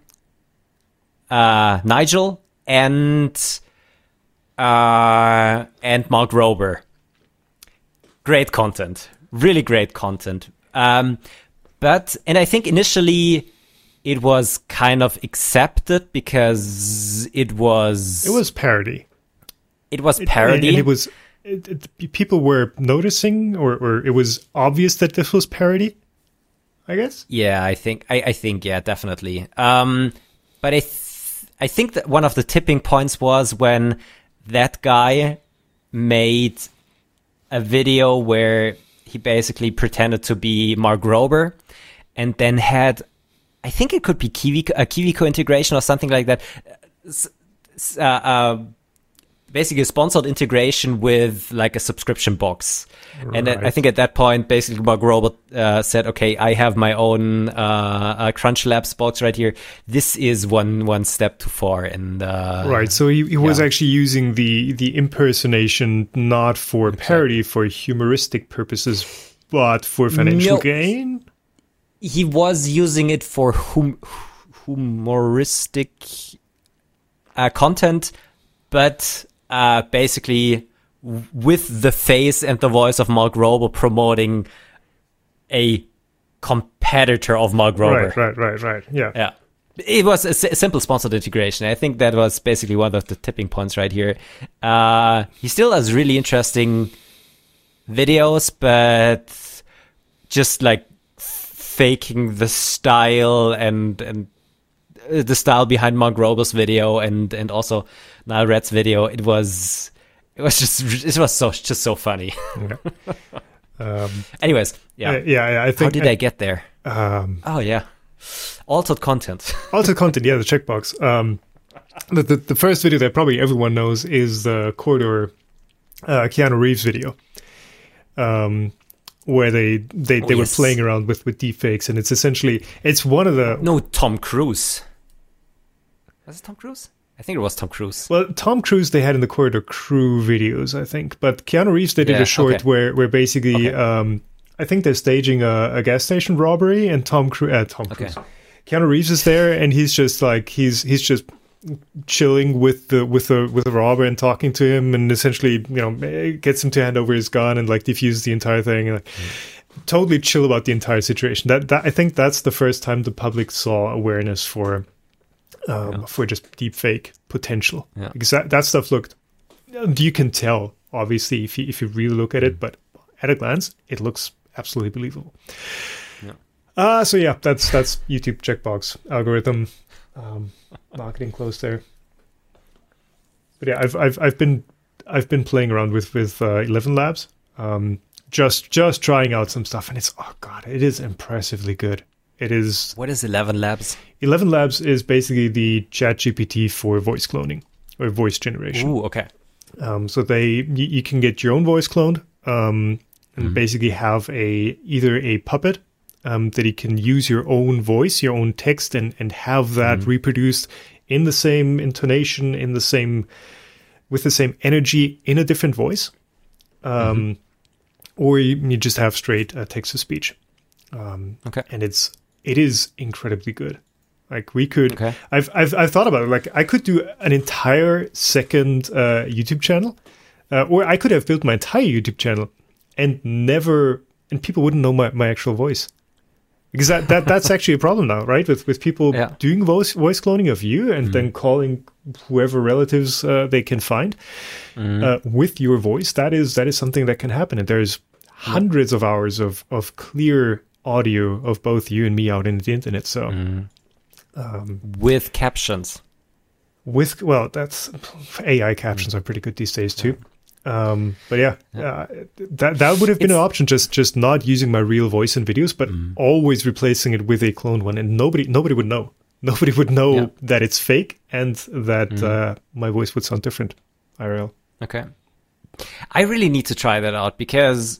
Nigel and Mark Rober. Great content, really great content. But I think initially it was kind of accepted because it was parody. It was parody. And it was people were noticing, or it was obvious that this was parody, I guess. Yeah, I think yeah, definitely. But I think that one of the tipping points was when that guy made a video where he basically pretended to be Mark Rober and then had, I think it could be KiwiCo integration or something like that, basically a sponsored integration with like a subscription box. And Right. I think at that point, basically Mark Robert said, okay, I have my own Crunch Labs box right here. This is one step too far. And Right, so he was actually using the impersonation not for parody, for humoristic purposes, but for financial gain. He was using it for humoristic content, but basically with the face and the voice of Mark Rober promoting a competitor of Mark Rober. Right. Yeah. It was a simple sponsored integration. I think that was basically one of the tipping points right here. He still has really interesting videos, but just like faking the style and the style behind Mark Rober's video and also Nile Red's video. It was just so funny. Yeah. Anyways, I think. How did I get there? Oh yeah, altered content. Altered content, yeah, the checkbox. The first video that probably everyone knows is the Corridor Keanu Reeves video, where they were playing around with deepfakes, and it's one of the Tom Cruise. Was it Tom Cruise? I think it was Tom Cruise. Well, Tom Cruise they had in the Corridor Crew videos, I think, but Keanu Reeves they did a short where basically I think they're staging a gas station robbery, and Keanu Reeves is there, and he's just like he's just chilling with the robber and talking to him, and essentially gets him to hand over his gun and like defuse the entire thing, and totally chill about the entire situation. That I think that's the first time the public saw awareness for just deepfake potential, because that stuff looked. You can tell obviously if you really look at it, but at a glance it looks absolutely believable. So that's YouTube checkbox algorithm. Marketing close there, but yeah, I've been playing around with 11 Labs, just trying out some stuff, and it is impressively good. It is. What is 11 Labs? 11 Labs is basically the ChatGPT for voice cloning or voice generation. Ooh, okay. So you can get your own voice cloned, and basically have either a puppet. That you can use your own voice, your own text, and have that reproduced in the same intonation, with the same energy in a different voice, or you just have straight text to speech. Okay, and it is incredibly good. Like we could, I've thought about it. Like I could do an entire second YouTube channel, or I could have built my entire YouTube channel and people wouldn't know my actual voice. Because that's actually a problem now, right? With people doing voice cloning of you and then calling whoever relatives they can find with your voice. That is something that can happen. And there's hundreds of hours of clear audio of both you and me out in the internet. So with captions. That's AI captions are pretty good these days too. But that would have been an option, just not using my real voice in videos, but always replacing it with a cloned one, and nobody would know. Nobody would know that it's fake and that my voice would sound different IRL. Okay, I really need to try that out because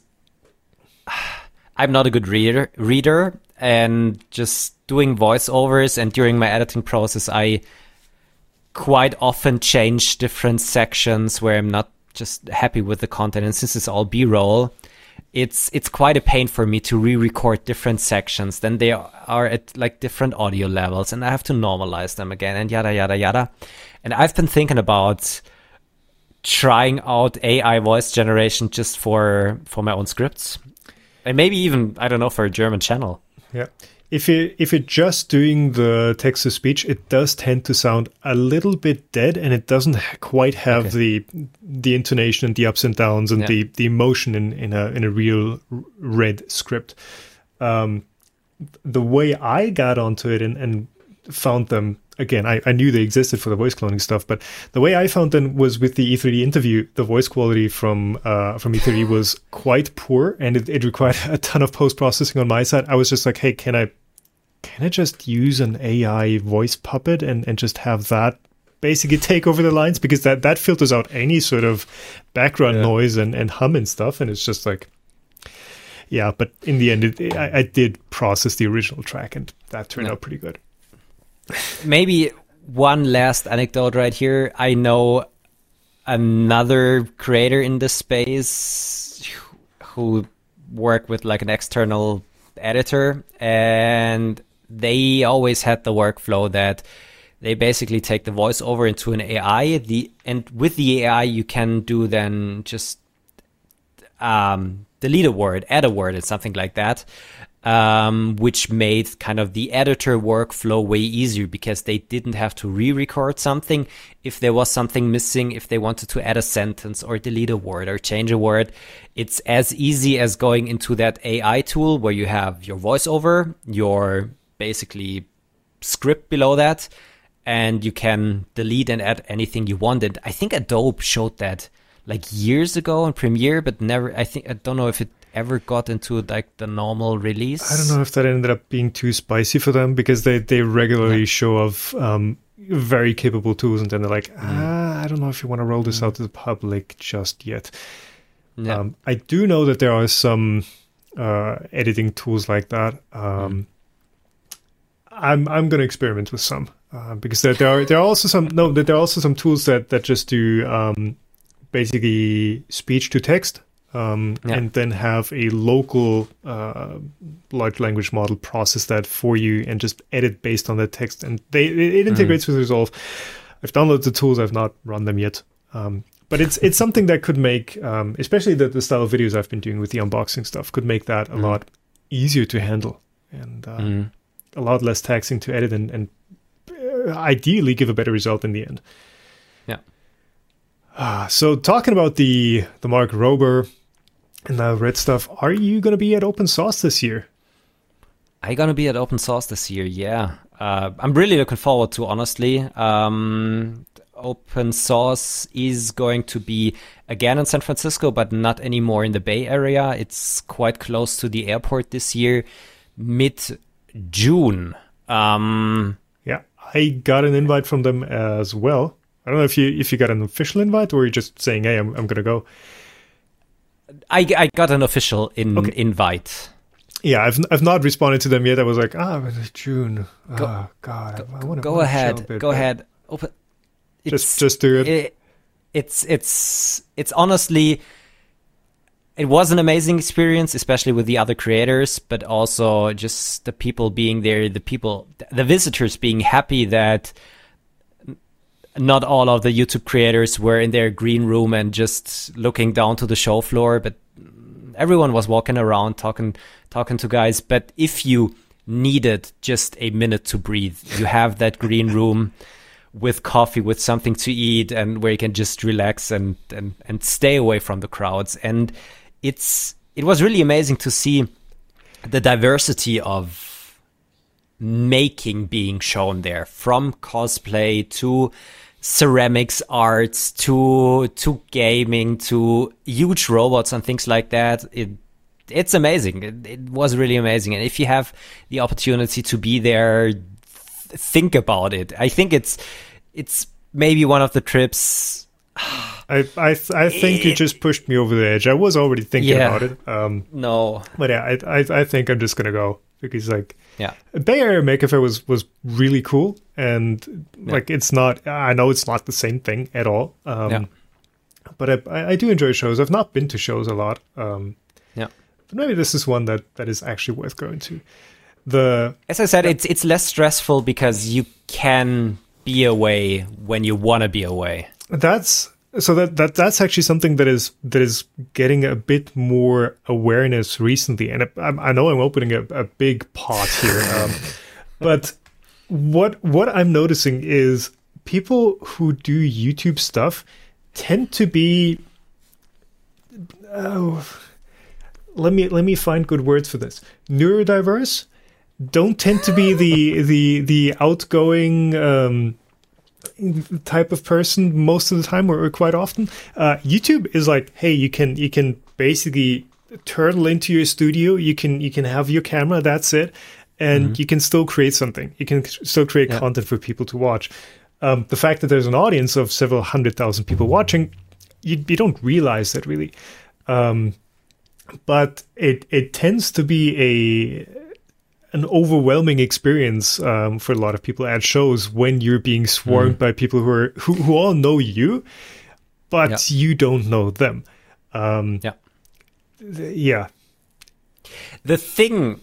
I'm not a good reader, and just doing voiceovers, and during my editing process, I quite often change different sections where I'm not just happy with the content, and since it's all B-roll, it's quite a pain for me to re-record different sections. Then they are at like different audio levels, and I have to normalize them again, and yada yada yada. And I've been thinking about trying out AI voice generation just for my own scripts, and maybe even, I don't know, for a German channel. Yeah. If you're just doing the text to speech, it does tend to sound a little bit dead, and it doesn't quite have the intonation and the ups and downs and the emotion in a real read script. The way I got onto it and found them, again, I knew they existed for the voice cloning stuff, but the way I found them was with the E3D interview. The voice quality from E3D was quite poor, and it required a ton of post processing on my side. I was just like, hey, can I just use an AI voice puppet and just have that basically take over the lines, because that filters out any sort of background noise and hum and stuff, and it's just like, yeah. But in the end, I did process the original track, and that turned out pretty good. Maybe one last anecdote right here. I know another creator in this space who worked with like an external editor, and they always had the workflow that they basically take the voiceover into an AI. And with the AI, you can do then just delete a word, add a word, and something like that, which made kind of the editor workflow way easier, because they didn't have to re-record something. If there was something missing, if they wanted to add a sentence or delete a word or change a word, it's as easy as going into that AI tool where you have your voiceover, your basically script below that, and you can delete and add anything you wanted. I think Adobe showed that like years ago in Premiere, but never, I don't know if it ever got into like the normal release. I don't know if that ended up being too spicy for them, because they regularly show off very capable tools, and then they're like, I don't know if you want to roll this out to the public just yet. Yeah. I do know that there are some editing tools like that. I'm going to experiment with some. Because there are also some tools that just do basically speech to text, and then have a local large language model process that for you and just edit based on that text, and it integrates with Resolve. I've downloaded the tools, I've not run them yet, but it's something that could make, especially the style of videos I've been doing with the unboxing stuff, could make that a lot easier to handle, and a lot less taxing to edit, and ideally give a better result in the end. Yeah. So talking about the Mark Rober and the Red stuff, are you going to be at Open Source this year? I'm going to be at Open Source this year, yeah. I'm really looking forward to, honestly. Open Source is going to be again in San Francisco, but not anymore in the Bay Area. It's quite close to the airport this year, mid-June. I got an invite from them as well. I don't know if you got an official invite, or you're just saying, hey, I'm going to go. I got an official invite. Yeah, I've not responded to them yet. I was like, June. God, I want to go ahead. Go ahead. Open. Just do it. It's honestly, it was an amazing experience, especially with the other creators, but also just the people being there, the visitors being happy that not all of the YouTube creators were in their green room and just looking down to the show floor, but everyone was walking around talking to guys. But if you needed just a minute to breathe, you have that green room with coffee, with something to eat, and where you can just relax and stay away from the crowds. And it was really amazing to see the diversity of making being shown there, from cosplay to ceramics arts to gaming to huge robots and things like that. It's amazing. It was really amazing. And if you have the opportunity to be there, think about it. I think it's maybe one of the trips. I think you just pushed me over the edge. I was already thinking about it. No, but yeah, I think I'm just gonna go, because Bay Area Maker Faire was really cool, and it's not. I know it's not the same thing at all. But I do enjoy shows. I've not been to shows a lot. But maybe this is one that is actually worth going to. As I said, it's less stressful because you can be away when you want to be away. That's actually something that is getting a bit more awareness recently, and I know I'm opening a big pot here, but what I'm noticing is people who do YouTube stuff tend to be let me find good words for this. Neurodiverse. Don't tend to be the outgoing type of person most of the time, or quite often. YouTube is like, hey, you can basically turtle into your studio. You can have your camera. That's it, and you can still create something. You can still create content for people to watch. The fact that there's an audience of several 100,000 people watching, you don't realize that really. But it tends to be an overwhelming experience for a lot of people at shows when you're being swarmed by people who all know you, but you don't know them. Yeah. The thing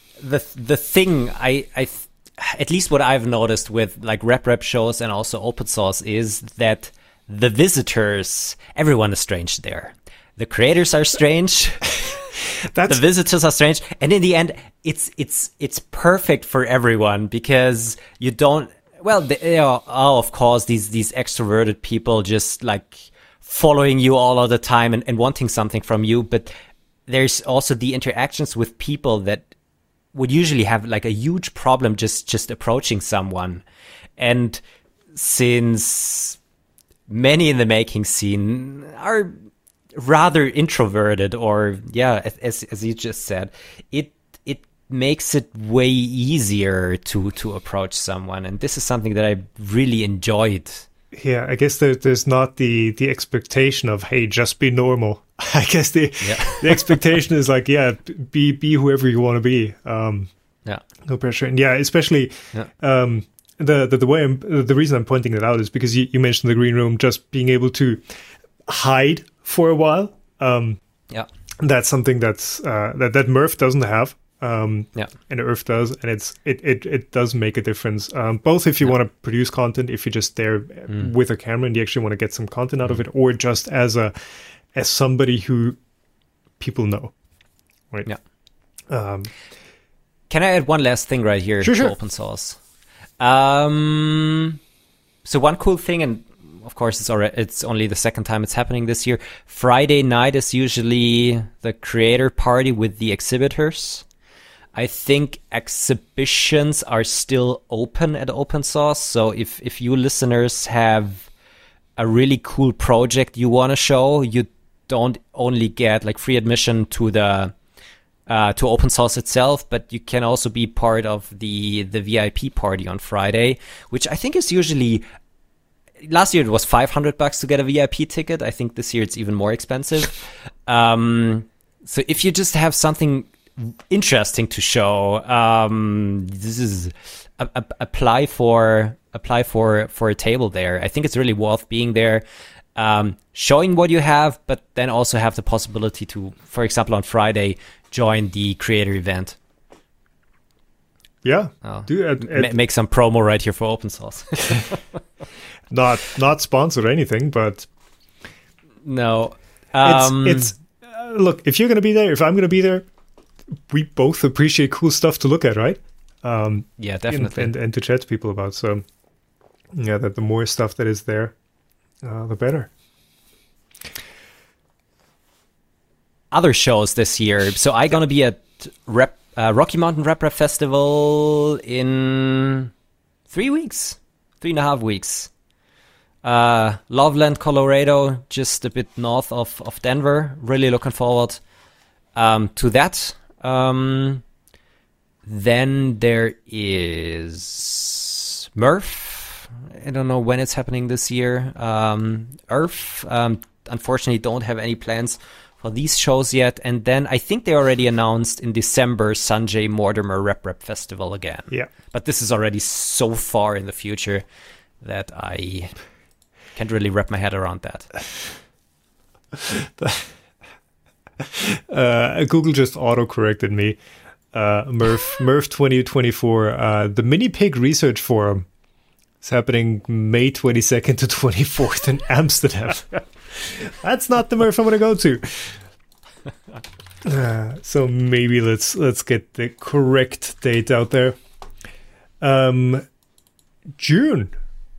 I at least what I've noticed with like rep shows and also open source is that the visitors, everyone is strange there. The creators are strange. The visitors are strange. And in the end, it's perfect for everyone because you don't, well, there are, of course, these extroverted people just like following you all of the time and wanting something from you. But there's also the interactions with people that would usually have like a huge problem just approaching someone. And since many in the making scene are rather introverted, or as you just said, it makes it way easier to approach someone, and this is something that I really enjoyed. Yeah, I guess there's not the expectation of, hey, just be normal. I guess the expectation is like, be whoever you want to be. No pressure. And especially the way the reason I'm pointing that out is because you mentioned the green room, just being able to hide for a while. That's something that's that Murph doesn't have. And Earth does, and it does make a difference. Both if you want to produce content, if you're just there with a camera and you actually want to get some content out of it, or just as somebody who people know, right? Can I add one last thing right here to open source? So one cool thing, and of course it's only the second time it's happening this year. Friday night is usually the creator party with the exhibitors. I think exhibitions are still open at open source. So if you listeners have a really cool project you want to show, you don't only get like free admission to the to open source itself, but you can also be part of the VIP party on Friday, which I think is usually, last year it was $500 to get a VIP ticket. I think this year it's even more expensive. So if you just have something interesting to show, this is apply for a table there. I think it's really worth being there, showing what you have, but then also have the possibility to, for example, on Friday, join the creator event. Make some promo right here for open source. Not sponsored or anything, but no. It's look, if you're going to be there, if I'm going to be there, we both appreciate cool stuff to look at, right? Definitely. And to chat to people about. So, that the more stuff that is there, the better. Other shows this year. So I'm going to be at Rocky Mountain Rep Festival in 3.5 weeks. Loveland, Colorado, just a bit north of Denver. Really looking forward to that. Then there is Murph. I don't know when it's happening this year. Earth. Unfortunately, don't have any plans for these shows yet. And then I think they already announced in December Sanjay Mortimer Rep Festival again. Yeah. But this is already so far in the future that I can't really wrap my head around that. Google just auto-corrected me. Murph 2024, the Mini Pig Research Forum is happening May 22nd to 24th in Amsterdam. That's not the Murph I'm going to go to. So maybe let's get the correct date out there. June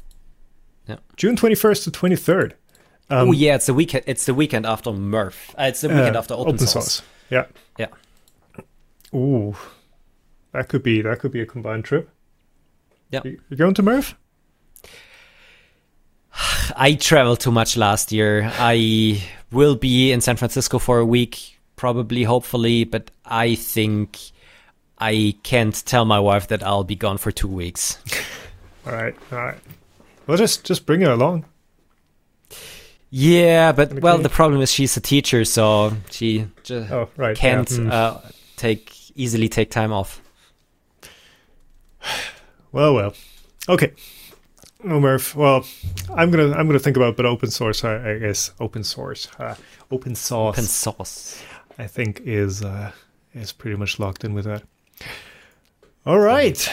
21st to 23rd. It's the weekend. It's the weekend after Murph. It's the weekend after open source. Yeah. Yeah. Ooh, that could be a combined trip. Yeah. You going to Murph? I traveled too much last year. I will be in San Francisco for a week, probably, hopefully, but I think I can't tell my wife that I'll be gone for 2 weeks. All right. Well, just bring her along. Yeah, but well, the problem is she's a teacher, so she just can't easily take time off. Well. Okay. No, Murph. Well, I'm gonna think about, but open source, I guess, open source, open source, I think is pretty much locked in with that. All right.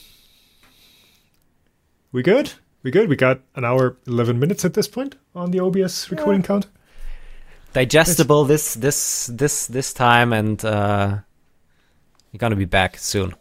We good? We got an hour 11 minutes at this point on the OBS recording count. Digestible this time, and you're gonna be back soon.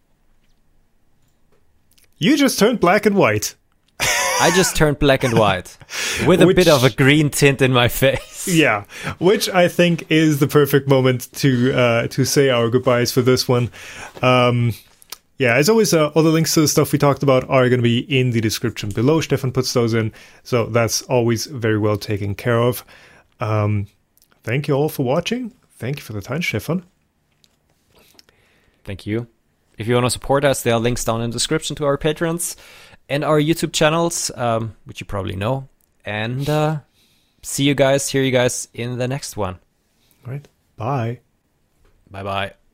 You just turned black and white. I just turned black and white with a bit of a green tint in my face. Yeah, which I think is the perfect moment to say our goodbyes for this one. Yeah, as always, all the links to the stuff we talked about are going to be in the description below. Stefan puts those in, so that's always very well taken care of. Thank you all for watching. Thank you for the time, Stefan. Thank you. If you want to support us, there are links down in the description to our patrons and our YouTube channels, which you probably know. And hear you guys in the next one. All right. Bye. Bye-bye.